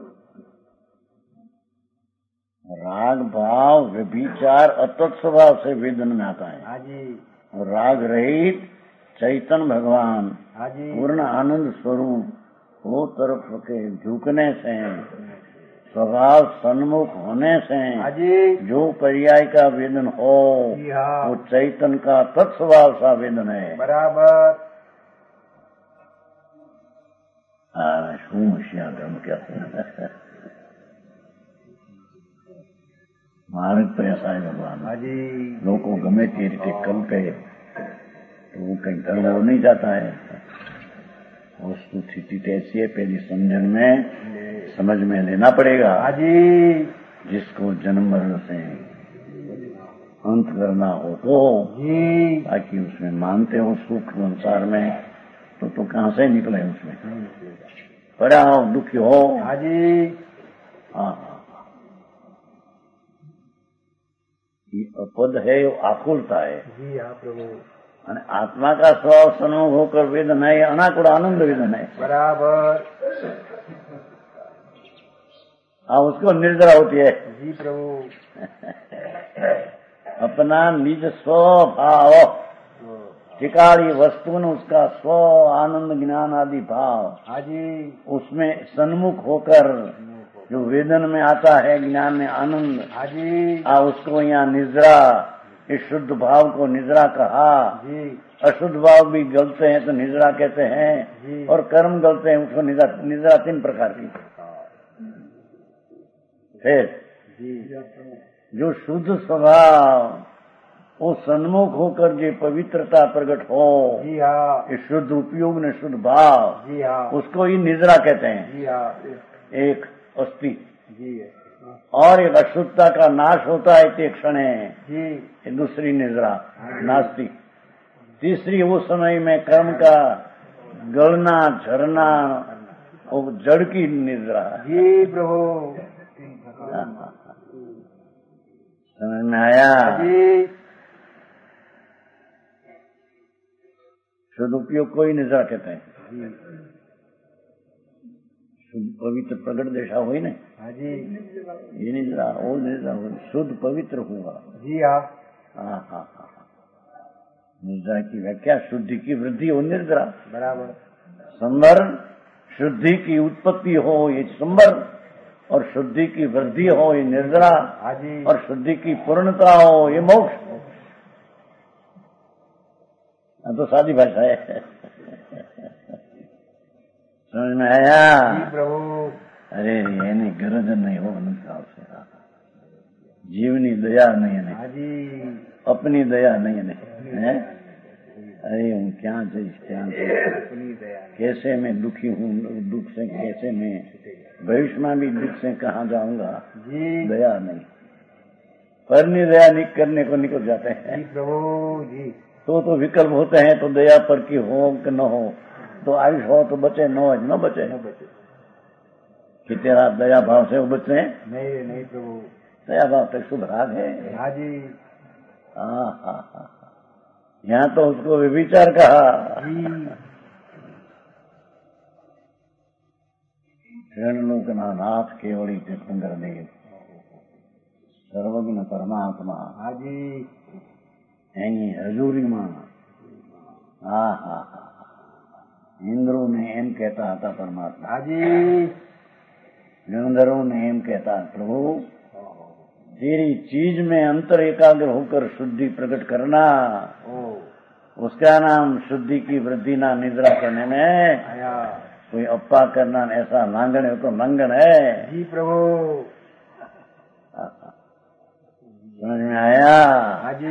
राग भाव व्यभिचार अतत् स्वभाव से वेदन में आता है। हाँ जी। और राग रहित चैतन्य भगवान हाँ जी। पूर्ण आनंद स्वरूप वो तरफ के झुकने से, स्वभाव सन्मुख होने से हाँ जी। जो पर्याय का वेदन हो जी हाँ। वो चैतन्य का तत्स्वभाव सा वेदन है। बराबर। શું હોશિયાર ધર્મ क्या मार्ग तो ऐसा है भगवान। हाँ जी। लोग को गमे ते रीते कल्पे तो वो कहीं धर्म हो नहीं जाता है। वस्तु स्थिति ऐसी है, पहली समझ में लेना पड़ेगा। हाँ जी। जिसको जन्म मरण से अंत करना हो तो जी। ताकि उसमें मानते हो सुख संसार में तो कहां से निकले उसमें बड़ा हो दुखी हो। हाँ जी। हाँ, ये अपद है, वो आकुलता है। जी हाँ प्रभु। અને आत्मा का स्वभाव सन्मुख होकर वेदन है, अनाकुल आनंद वेदन है। बराबर। हाँ, उसको निर्जरा होती है। जी प्रभु। अपना निज स्वभाव टिकाड़ी वस्तु ने उसका स्व आनंद ज्ञान आदि भाव, हाँ जी, उसमें सन्मुख होकर जो वेदन में आता है ज्ञान में आनंद, हाँ जी, उसको यहाँ निद्रा, इस शुद्ध भाव को निद्रा कहा जी, अशुद्ध भाव भी गलते हैं तो निद्रा कहते हैं जी, और कर्म गलते हैं उसको निद्रा 3 प्रकार की। फिर जो शुद्ध स्वभाव वो सन्मुख होकर जो पवित्रता प्रकट हो, जी हाँ, इस शुद्ध उपयोग ने शुद्ध भाव, जी हाँ, उसको ही निद्रा कहते हैं। जी हाँ, एक अस्थि जी, और एक अशुद्धता का नाश होता है ते क्षण है जी, दूसरी निद्रा नास्ति। तीसरी उस समय में कर्म का गलना झरना वो जड़ की निद्रा। जी प्रभु, समझ में आया? जी, शुद्ध उपयोग को ही निद्रा कहते हैं। जी, शुद्ध पवित्र प्रगट दशा हुई ना, हाँ जी, ये निद्रा वो निद्रा हुई, शुद्ध पवित्र हुआ। जी हाँ, हाँ हाँ हाँ, निद्रा की व्याख्या शुद्धि की वृद्धि हो निद्रा। बराबर। संवर शुद्धि की उत्पत्ति हो ये संवर, और शुद्धि की वृद्धि हो ये निद्रा, हाँ जी, और शुद्धि की पूर्णता हो ये मोक्ष। तो सादी भाषा है। समझ में आया? जी प्रभु। अरे एनी गरज नहीं हो अनुसार से, जीवनी दया नहीं है, हाँ जी, अपनी दया नहीं है। अरे हूँ क्या अपनी दया, कैसे मैं दुखी हूँ, दुख से कैसे मैं भविष्य में भी दुख से कहाँ जाऊंगा। जी, दया नहीं, परनी दया नहीं करने को निकल जाते हैं। जी प्रभु जी। तो विकल्प होते हैं, तो दया पर की हो कि न हो, तो आयुष हो तो बचे, न हो न बचे। कि तेरा दया भाव से वो बचे? नहीं नहीं प्रभु, दया भाव तक शुभ राग है। हाँ जी, हाँ हाँ हाँ, यहाँ तो उसको विचार कहा। लोकना नाथ केवड़ी तीर्थंकर देव सर्वज्ञ परमात्मा। हाँ जी, એની હજુરીમાં હા હા હા ઇન્દ્રો ને એમ કહેતા હતા પરમાત્મા, हाँ जी, गंधर्वों ने एम कहता प्रभु तेरी चीज में अंतर एकाग्र होकर शुद्धि प्रकट करना, उसका नाम शुद्धि की वृद्धि ना निद्रा करने में आया। कोई अप्पा करना ऐसा लांगण है तो लंगन है। जी प्रभु, समझ में आया? हाँ जी,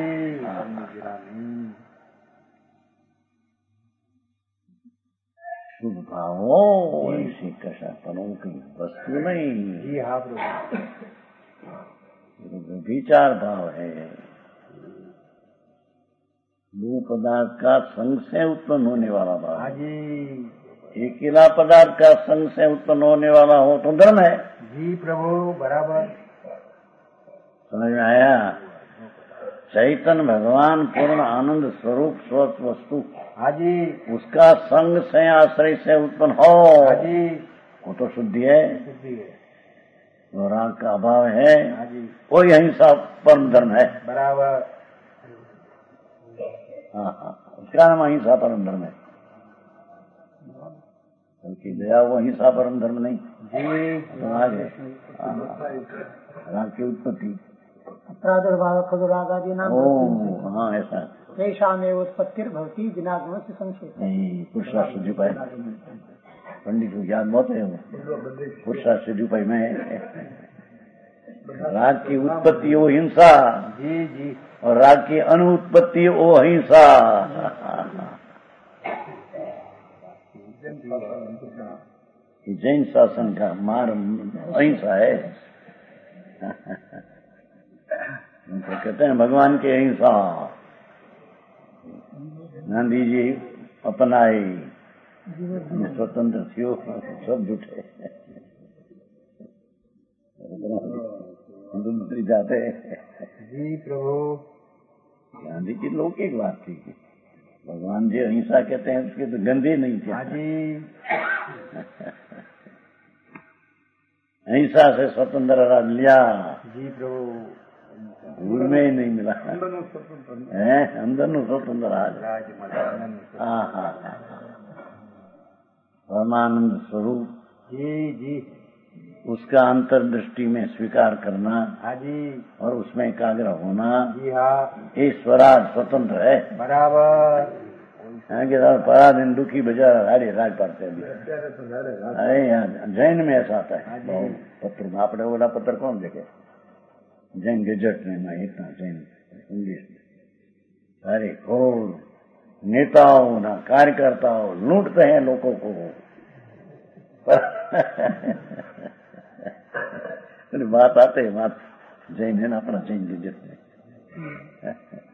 शुद्ध भाव हो, ऐसी कशापनों की वस्तु नहीं। जी हाँ प्रभु, विचार भाव है। दो पदार्थ का संग से उत्पन्न होने वाला भाव। हाँ जी, अकेला पदार्थ का संग से उत्पन्न होने वाला हो तो धर्म है। जी प्रभु, बराबर। समझ में आया? चैतन्य भगवान पूर्ण आनंद स्वरूप स्वस्थ वस्तु हाँ जी, उसका संग से आश्रय से उत्पन्न हो, हाँ जी, वो तो शुद्धि है। शुद्धि है। वो राग का अभाव है, हाँ जी, वही अहिंसा परम धर्म है। बराबर। हाँ, उसका नाम अहिंसा परम धर्म है, बल्कि दया वो अहिंसा परम धर्म नहीं जी, तो राग है। राग की उत्पत्ति प्रादुर्भाव खगुरागादि नाम ओ, हाँ ऐसा तेषामेव उत्पत्तिर्भवति बिना गुण से संशय। पुरुषार्थ जुपाई पंडित को ज्ञान बहुत है, पुरुषार्थ जुपाई में राग की उत्पत्ति वो हिंसा जी जी, और राग की अनुत्पत्ति वो अहिंसा। जैन शासन का मार अहिंसा है। उनको कहते हैं भगवान की अहिंसा। गांधी जी अपनाई, स्वतंत्र थियो, सब झूठे दूसरी जाते। जी प्रभु। गांधी की लौकिक बात थी, भगवान जी अहिंसा कहते हैं उसके तो गंदे नहीं थे। हाँ जी, अहिंसा से स्वतंत्र राज लिया जी प्रभु। भूल में ही नहीं मिला है, अंदर नु स्वतंत्र राज। हाँ हाँ हाँ, परमानंद स्वरूप जी जी, उसका अंतर्दृष्टि में स्वीकार करना। हाँ जी, और उसमें एकाग्र होना। जी हाँ, ये स्वराज स्वतंत्र है। बराबर। पराधीन दुखी बेचारा हारे राज पाते अरे जैन में ऐसा आता है। पत्र में आपने बोला पत्र कौन देखे? जैन गेजेट में इतना जैन इंग्लिश में सारे करोड़ नेताओं ना कार्यकर्ताओं लूटते हैं लोगों को। बात आते है, बात जैन है ना अपना जैन गेजेट में।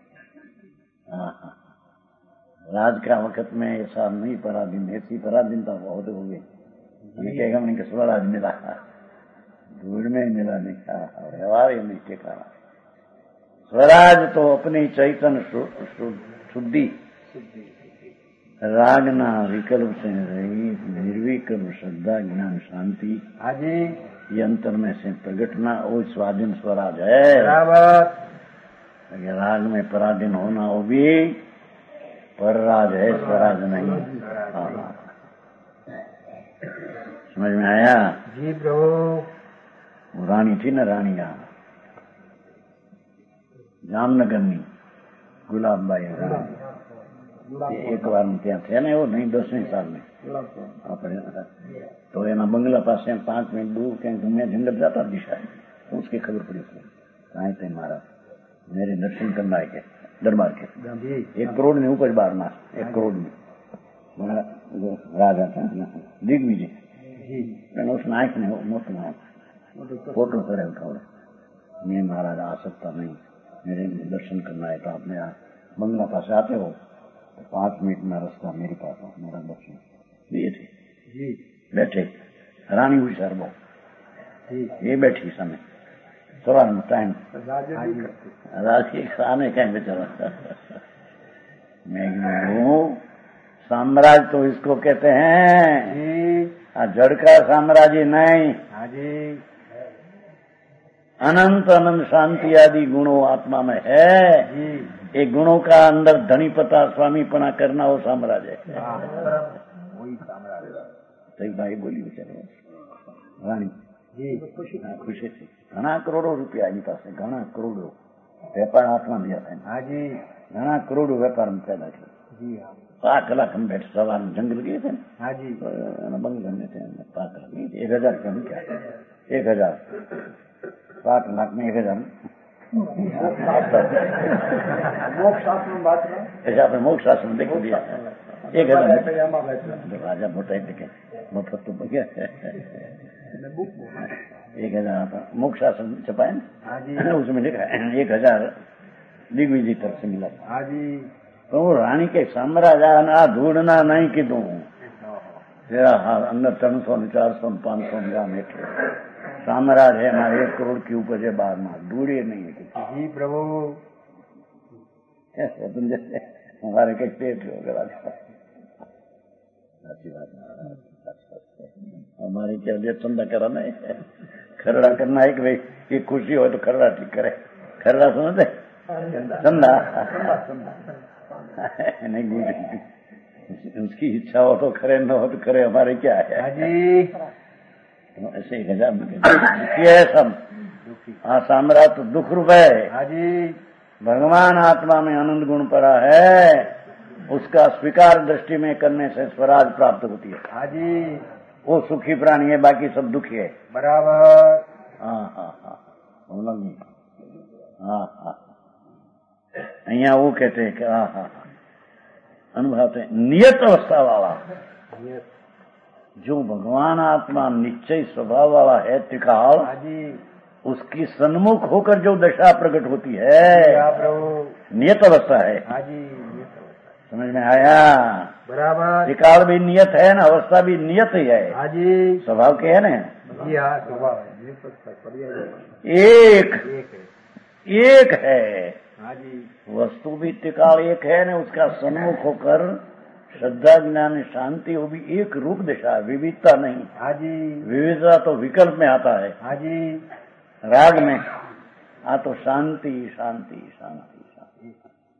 राज का वक्त में ऐसा नहीं पराधीन, ऐसी पराधीनता बहुत हो गई। मैंने कहेगा मैंने स्वराज मिला, धूल में मिला नहीं, व्यवहार ही नहीं टेका। स्वराज तो अपनी चैतन्य शुद्धि, रागना विकल्प से रही, निर्विकल्प श्रद्धा ज्ञान शांति, हाँ जी, ये अंतर में से प्रगटना वो स्वाधीन स्वराज है। बराबर। राग में पराधीन होना वो भी परराज है, स्वराज नहीं। समझ में आया? जी प्रभु। वो रानी थी ना, रानी यहाँ जामनगर में गुलाबबाई एक बार ત્યાં थे ना, वो नहीं 10वीं साल में अपने तो एना बंगला पास 5 मिनट दूर कहीं मैं जंगल जाता दिशा तो उसकी खबर पड़ी उसको, कहाँ थे महाराज मेरे दर्शन करना है के दरबार के 1 करोड़ ने ऊपर बार मार 1 करोड़ में राजा था दिग्विजय जी, उसने आंख ने मोट फोटो करे उठाओ, मैं महाराज आ सकता नहीं, मेरे दर्शन करना है तो आपने बंगला पास आते हो तो 5 मिनट में रास्ता मेरे पास हो, मेरा दर्शन दिए थे जी। बैठे रानी हुई सर बहुत ये बैठी समय सवार में टाइम राजी आने कहीं बेचारा। मैं साम्राज्य तो इसको कहते हैं जड़ का साम्राज्य नहीं। हाँ जी, अनंत अनंत शांति आदि गुणों आत्मा में है जी। एक गुणों का अंदर धनीपता स्वामीपना करना वो साम्राज्य है। वही साम्राज्य। सही भाई बोली बेचारे रानी जी, खुशी थी। घना करोड़ों रुपया એની પાસે, ઘણા કરોડો વેપાર હાથમાં લીધા था। हाँ जी, ઘણા કરોડો વેપાર में पैदा किया जी हाँ। 5 लाख हम बैठ सवार में जंगल गए थे। हाँ जी, बंगले में थे 5 लाख नहीं 1000 का क्या 1000 5 लाख में 1000 मोक्ष आश्रम बात ना ऐसा अपने मोक्ष आश्रम देख लिया 1000 राजा मोटा देखे मुफ्त तो बगैर 1000 मोक्ष आश्रम छपाए ना, उसमें लिखा 1000 दिग्विजय तरफ से मिला। हाँ जी, तो रानी के साम्राज्य ना ढूंढना नहीं कीधु तेरा अंदर 300 400 500 ग्राम एक साम्राज्य है हमारे 1 करोड़ की उपज है बाहर में ढूंढे नहीं है। जी प्रभु। हमारे के पेट हो गया। अच्छी बात हमारी क्या लिए चंदा कराना है, खरड़ा करना है कि भाई ये खुशी हो तो खरड़ा ठीक करे। खरड़ा समझते चंदा नहीं गुजरी, उसकी इच्छा हो तो करे, न हो तो करे, हमारे क्या है। ऐसे ही गजा दुखी है सब। हाँ साम्राट तो दुख रूप है। भगवान आत्मा में आनंद गुण पड़ा है, उसका स्वीकार दृष्टि में करने से स्वराज प्राप्त होती है। वो सुखी प्राणी है, बाकी सब दुखी है। बराबर। हाँ અહીંયા वो कहते हैं कि अनुभव है नियत अवस्था वाला, जो भगवान आत्मा निश्चय स्वभाव वाला है त्रिकाल, उसकी सन्मुख होकर जो दशा प्रकट होती है नियत अवस्था है। समझ में आया? बराबर। त्रिकाल भी नियत है ना, अवस्था भी नियत ही है। स्वभाव के है ना। एक है। वस्तु भी त्रिकाल एक है ना, उसका सन्मुख होकर श्रद्धा ज्ञान शांति, वो भी एक रूप दशा, विविधता नहीं। विविधता तो विकल्प में आता है, राग में। तो शांति शांति शांति शांति।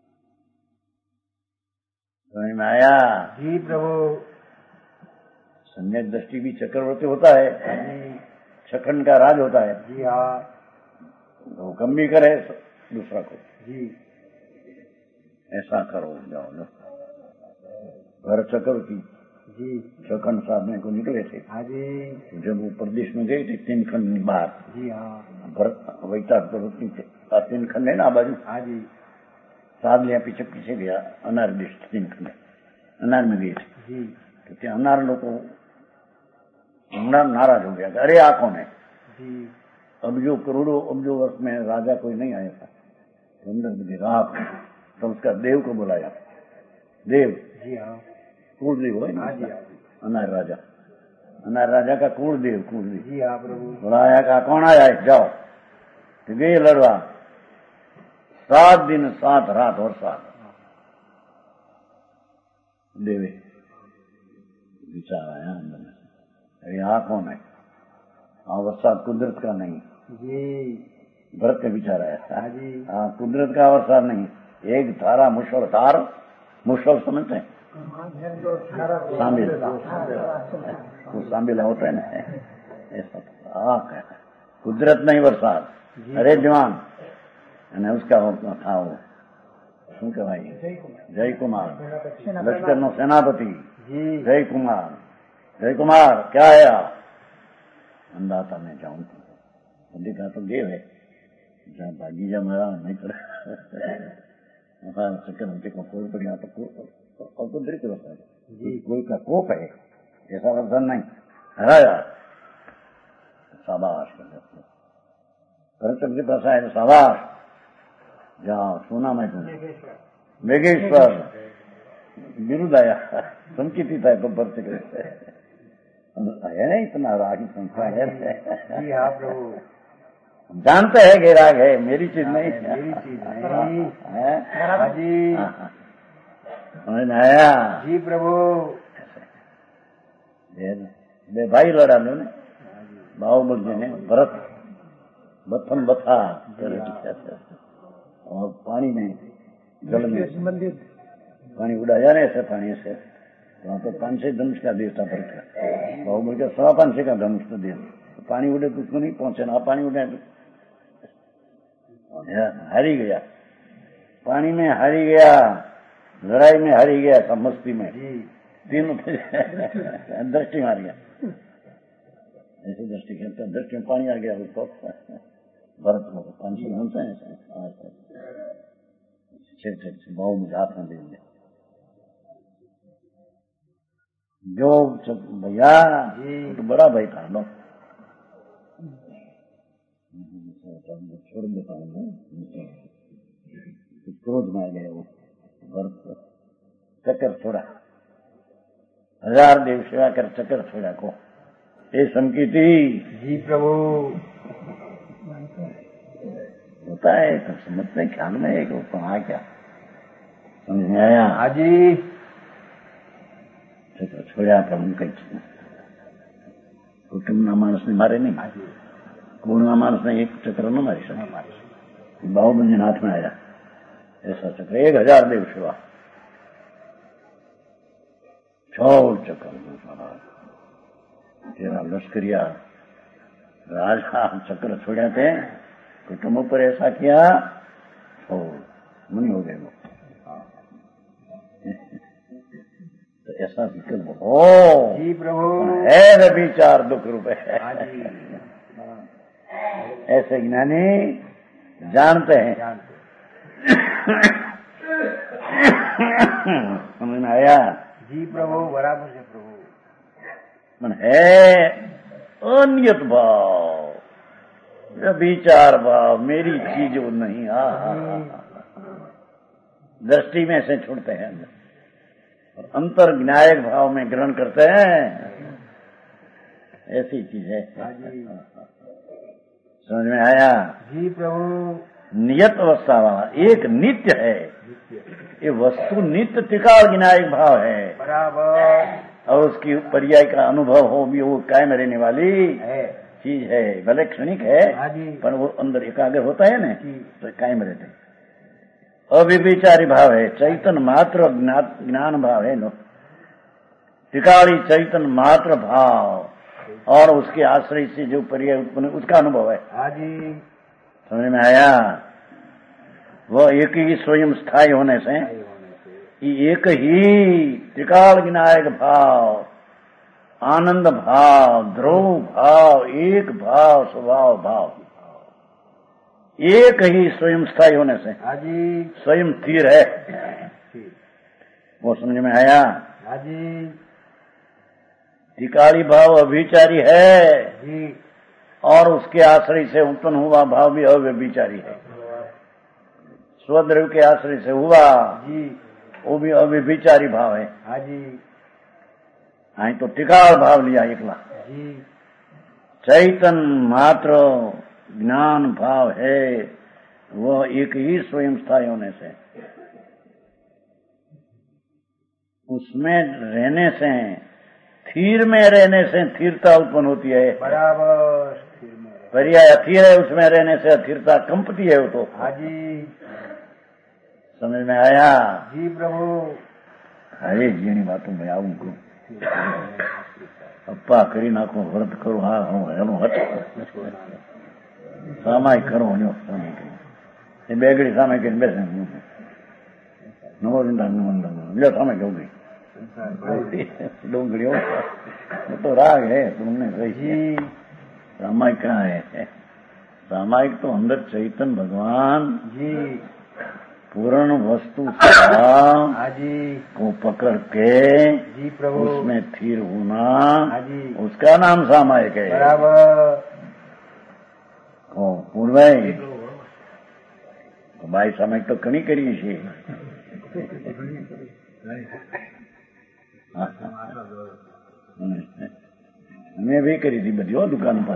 समझ में आया? जी प्रभु। सम्यक दृष्टि भी चक्रवर्ती होता है, छखंड का राज होता है। जी हाँ। हुक्म भी करे दूसरा को, जी ऐसा करो, जाओ लो। भरत चक्रवर्ती जी छखंड साधने को निकले थे। जब वो प्रदेश में गए थे 3 खंड बाहर। जी हाँ। भरत वैता प्रवृत्ति थे, 3 खंड है ना बाजू। साध लिया, पीछे पीछे गया अनार देश 3 खंड, अनार में गए थे। तो क्या अनार लोग को नाराज हो गया, अरे आ कौन है? अब जो करोड़ों अब्जों वर्ष में राजा कोई नहीं आया था, रात तो उसका देव को बुलाया। देव जी हाँ। कुलदेव है ना अनार राजा, अनार राजा का कुलदेव जी हाँ प्रभु। बुलाया, कहा कौन आया है? जाओ। तो गए लड़वा, 7 दिन 7 रात और 7 देवे विचार आया अंदर में, अरे यहाँ कौन है? अवसाद कुदरत का नहीं जी। भरत का विचार आया। कुदरत का अवसाद नहीं, एक धारा मुसलधार, मुसल समझते हैं शामिल, वो शामिल होता है ना, ऐसा कुदरत नहीं बरसात। अरे जवान उसका था वो શું કહેવાય? જય कुमार, लश्कर નો सेनापति जय कुमार। जय कुमार क्या आया? अंदाता मैं जाऊं देखा तो देव है, जहाँ भागी जा मेरा नहीं करे। चक्कर को कोई बढ़िया तो दृक रहता है, कोई का कोप है, ऐसा वर्धन नहीं हराया। शाबाश कर पास आए, शाबाश जाओ। सुना मैं तुम्हें मेघेश्वर विरुद्ध आया, संकित था तो भरत है नहीं, इतना रागी संख्या है। जानते हैं कि राग है, मेरी चीज नहीं, मेरी चीज नहीं है। आया जी प्रभु। बे भाई लड़ा लो ने, बाहुबल जी ने भरत बथम बथा और पानी में जल में पानी उड़ाया ना, ऐसे पानी से वहाँ तो 500 धनुष का देश था भरत का, बाहुबल का 550 का धनुष का देश। पानी उड़े तो उसको नहीं पहुंचे ना, पानी उड़े तो हारी गया, पानी में हारी गया, लड़ाई में हारी गया, सब मस्ती में तीनों दृष्टि मार गया। ऐसी दृष्टि खेलते दृष्टि में पानी आ गया उसको, भरत को 500 धनुष है, बाहुबल हाथ में दे दिया। जो भैया तो बड़ा भाई था लो, छोड़ देता हूँ, क्रोध में आ गया वो भरत, चक्कर छोड़ा, 1000 देव सेवा कर चक्कर छोड़ा को। ये संकीर्ति जी प्रभु होता है तो समझते ख्याल में है कि वो कहा क्या समझ में आया? हाँ जी। चक्र छोड़ा पर हम कई कुटुंबના માણસને મારે નહીં, કુળના માણસને એક ચક્ર ન મારી શકે. બાહુબંધીના હાથમાં આવ્યા ऐसा चक्र 1000 देव सेवा 6 चक्र तेरा लश्करिया राजा चक्र छोड़ा थे, कुटुंब पर ऐसा किया तो मुनि हो गए वो. तो ऐसा विकल्प हो जी प्रभु है वे विचार दुख रूपे है. ऐसे ज्ञानी जानते हैं. समझ में आया? जी प्रभु बराबर है प्रभु. मन है अनियत भाव, विचार भाव, मेरी चीज वो नहीं. दृष्टि में से छूटते हैं और अंतर ज्ञायक भाव में ग्रहण करते हैं. ऐसी चीज है. समझ में आया? जी प्रभु. नियत अवस्था वाला एक नित्य है. ये वस्तु नित्य टिकाऊ ज्ञायक भाव है बराबर. और उसकी पर्याय का अनुभव हो भी वो कायम रहने वाली है चीज है. भले क्षणिक है पर वो अंदर एकाग्र होता है ना तो कायम रहते. अविविचारी भाव है, चैतन्य मात्र ज्ञान भाव है. लो टिकाड़ी चैतन्य मात्र भाव और उसके आश्रय से जो पर्याय उत्पन्न उसका अनुभव है. समझ में आया? वो एक ही स्वयं स्थायी होने से एक ही त्रिकाल विनायक भाव, आनंद भाव, ध्रुव भाव, एक भाव, स्वभाव भाव एक ही स्वयं स्थायी होने से स्वयं स्थिर है. वो समझ में आया? त्रिकाली भाव अभिचारी है और उसके आश्रय से उत्पन्न हुआ भाव भी अव्यभिचारी है. स्वद्रव्य के आश्रय से हुआ वो भी अव्यभिचारी भाव है. आई तो टिकाल भाव लिया एकला. चैतन्य मात्र ज्ञान भाव है, वह एक ही स्वयं स्थायी होने से उसमें रहने से स्थिर में रहने से स्थिरता उत्पन्न होती है. बराबर. पर्याय अथिर है, उसमें रहने से अस्थिरता कंपती है. वो तो समझ में आया? जी प्रभु. अरे जीनी बातों में आऊंगा अप्पा करी नाखो व्रत करो. हाँ हाँ हट सामायिक करो ये बेगड़ी सामायिक बेसे नमो लो सामायिक हो गई डोंगड़ी तो राग है तुमने सही. सामायिक कहाँ है? सामायिक तो अंदर चैतन्य भगवान पूर्ण वस्तु को पकड़ के उसमें स्थिर होना उसका नाम सामायिक है. पूर्ण भाई सामायिक तो कणी करिए છીએ. मैं भी करी थी बड़ी दुकान पर.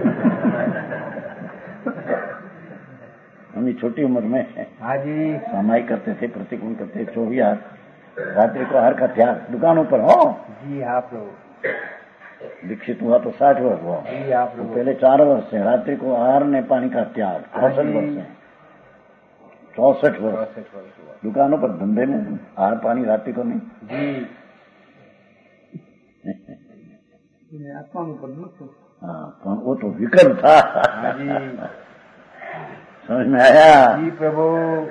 हम छोटी उम्र में सामायिक करते थे, प्रतिकूल करते थे. 24 रात्रि को आहार का त्याग दुकानों पर हो. जी आप लोग दीक्षित हुआ तो 60 वर्ष हुआ. तो पहले 4 वर्ष से रात्रि को आहार ने पानी का त्याग 64 वर्ष है. 64 वर्ष दुकानों पर धंधे में आहार पानी रात्रि को नहीं. हाँ वो तो विकल्प था. समझ में आया? जी प्रभु.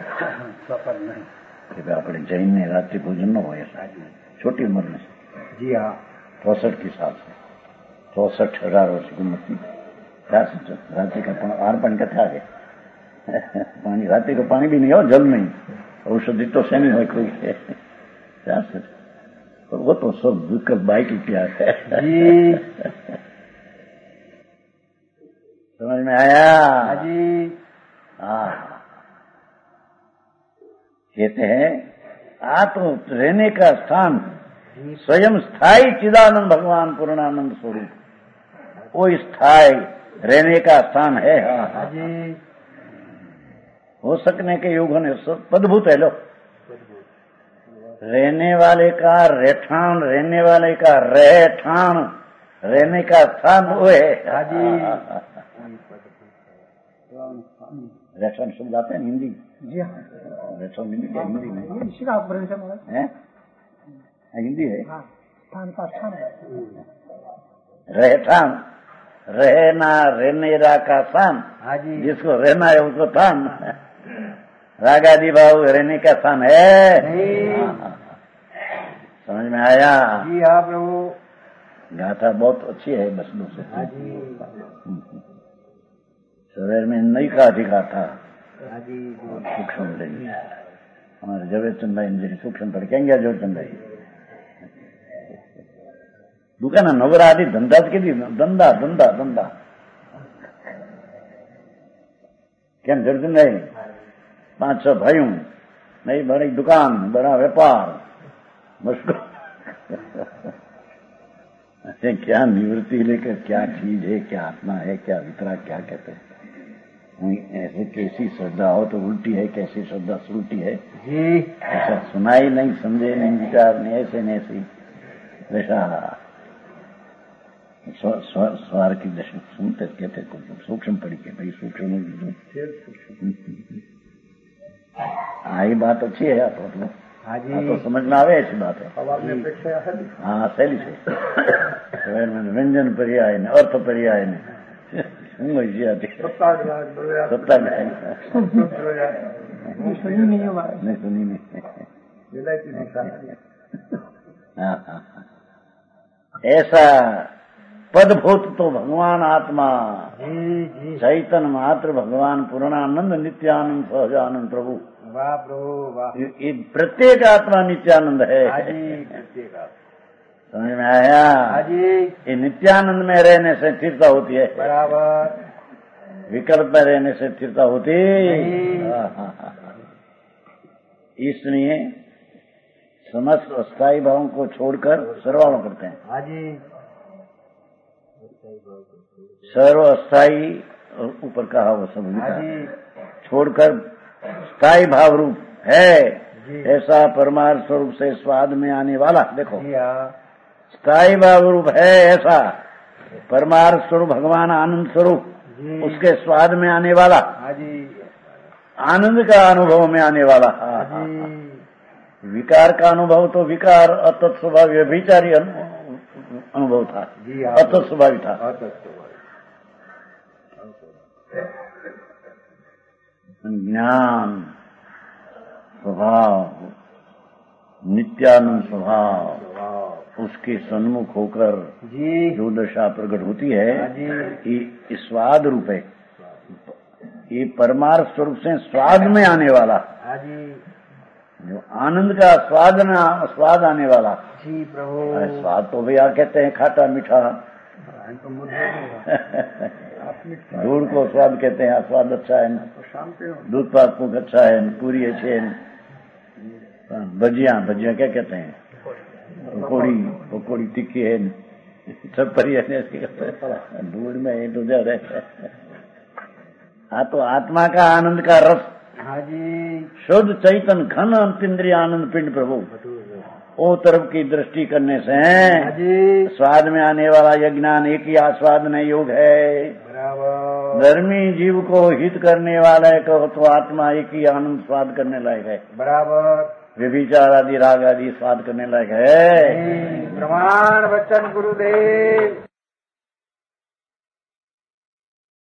अपने जैन ने रात्रि भोजन न हो छोटी उम्र में. जी हाँ. 64 के साल से 64,000 वर्ष की उम्र थी. रात्रि का आहार पानी का त्याग है. पानी रात्रि को पानी भी नहीं हो, जल नहीं, औषधि तो से नहीं हो कोई. वो तो सब विकल्प बाइक इतिहास है. समझ में आया? कहते हैं आत्म रहने का स्थान स्वयं स्थायी चिदानंद भगवान पूर्णानंद स्वरूप वो स्थायी रहने का स्थान है. हो सकने के योग होने पदभूत है. लो रहने वाले का रहठान, रहने वाले का रहठान, रहने का स्थान वो है। रहठान शब्द आते हैं हिंदी? जी हाँ, रहठान हिंदी क्या? हिंदी में इसी का ऑपरेशन है। हिंदी है। हाँ, स्थान का स्थान है। रहठान, रहना, रहने रा का स्थान, जिसको रहना है उसको स्थान। रागादि भाव रहने का स्थान है। समझ में आया? जी हाँ प्रभु। गाथा बहुत अच्छी है बस दूसरे शरीर में नहीं का अधिकार था। सूक्ष्म लेंगे हमारे जवेचंद भाई जी सूक्ष्म पढ़ क्या जवेचंद भाई दुकान नवरा आदि धंधा के धंधा धंधा धंधा क्या जवेचंद भाई 5-6 भाइयों नहीं बड़ी दुकान बड़ा व्यापार मुश्किल क्या निवृत्ति लेकर क्या चीज है, क्या आत्मा है, क्या वितराग क्या कहते हैं। ऐसे कैसी श्रद्धा हो तो उल्टी है, कैसी श्रद्धा उल्टी है। ऐसा सुनाई नहीं, समझे नहीं, विचार नहीं, ऐसे नहीं ऐसी वैसा स्वार की दशा सुनते कहते कुछ सूक्ष्म पड़ी के भाई सूक्ष्म आई बात अच्छी है आप लोग तो समझ में आवे ऐसी बात है। हाँ सही से व्यंजन पर्याय ने अर्थ पर्याय ने सुनी नहीं हमारे नहीं सुनी नहीं। ऐसा पदभूत तो भगवान आत्मा चैतन्य मात्र भगवान पूर्णानंद नित्यानंद सहजानंद प्रभु। वाह प्रभु वाह। ये प्रत्येक आत्मा नित्यानंद है। समझ में आया? ये नित्यानंद में रहने से स्थिरता होती है। बराबर। विकल्प में रहने से स्थिरता होती। इसलिए समस्त अस्थायी भावों को छोड़कर सर्वात्म करते हैं। सर्व अस्थायी ऊपर कहा वो सब छोड़कर स्थायी भाव रूप है ऐसा परमार्थ स्वरूप से स्वाद में आने वाला। देखो स्थायी भाव रूप है ऐसा परमार्थ स्वरूप भगवान आनंद स्वरूप उसके स्वाद में आने वाला आनंद का अनुभव में आने वाला। विकार का अनुभव तो विकार अतत् स्वभाव व्यभिचारी अनुभव था, अतत् स्वभावी था। ज्ञान स्वभाव नित्यानंद स्वभाव उसके सन्मुख होकर जो दशा प्रकट होती है ये स्वाद रूप है। ये परमार्थ स्वरूप से स्वाद में आने वाला जो आनंद का स्वाद आने वाला। जी प्रभु। स्वाद तो भैया कहते हैं खाटा मीठा दूध को स्वाद कहते हैं। स्वाद अच्छा है दूध पाक को अच्छा है पूरी अच्छी है। भजिया क्या कहते हैं पकौड़ी तीखी है सब परिया दूध में है तो ज्यादा। हाँ तो आत्मा का आनंद का रस शुद्ध चैतन घन अंतिंद्रिय आनंद पिंड प्रभु ओ तरफ की दृष्टि करने से स्वाद में आने वाला यज्ञान एक ही आस्वादन योग है। धर्मी जीव को हित करने वाला है तो आत्मा एक ही आनंद स्वाद करने लायक है। बराबर। व्यभिचार आदि राग आदि स्वाद करने लायक है। प्रमाण वचन गुरुदेव।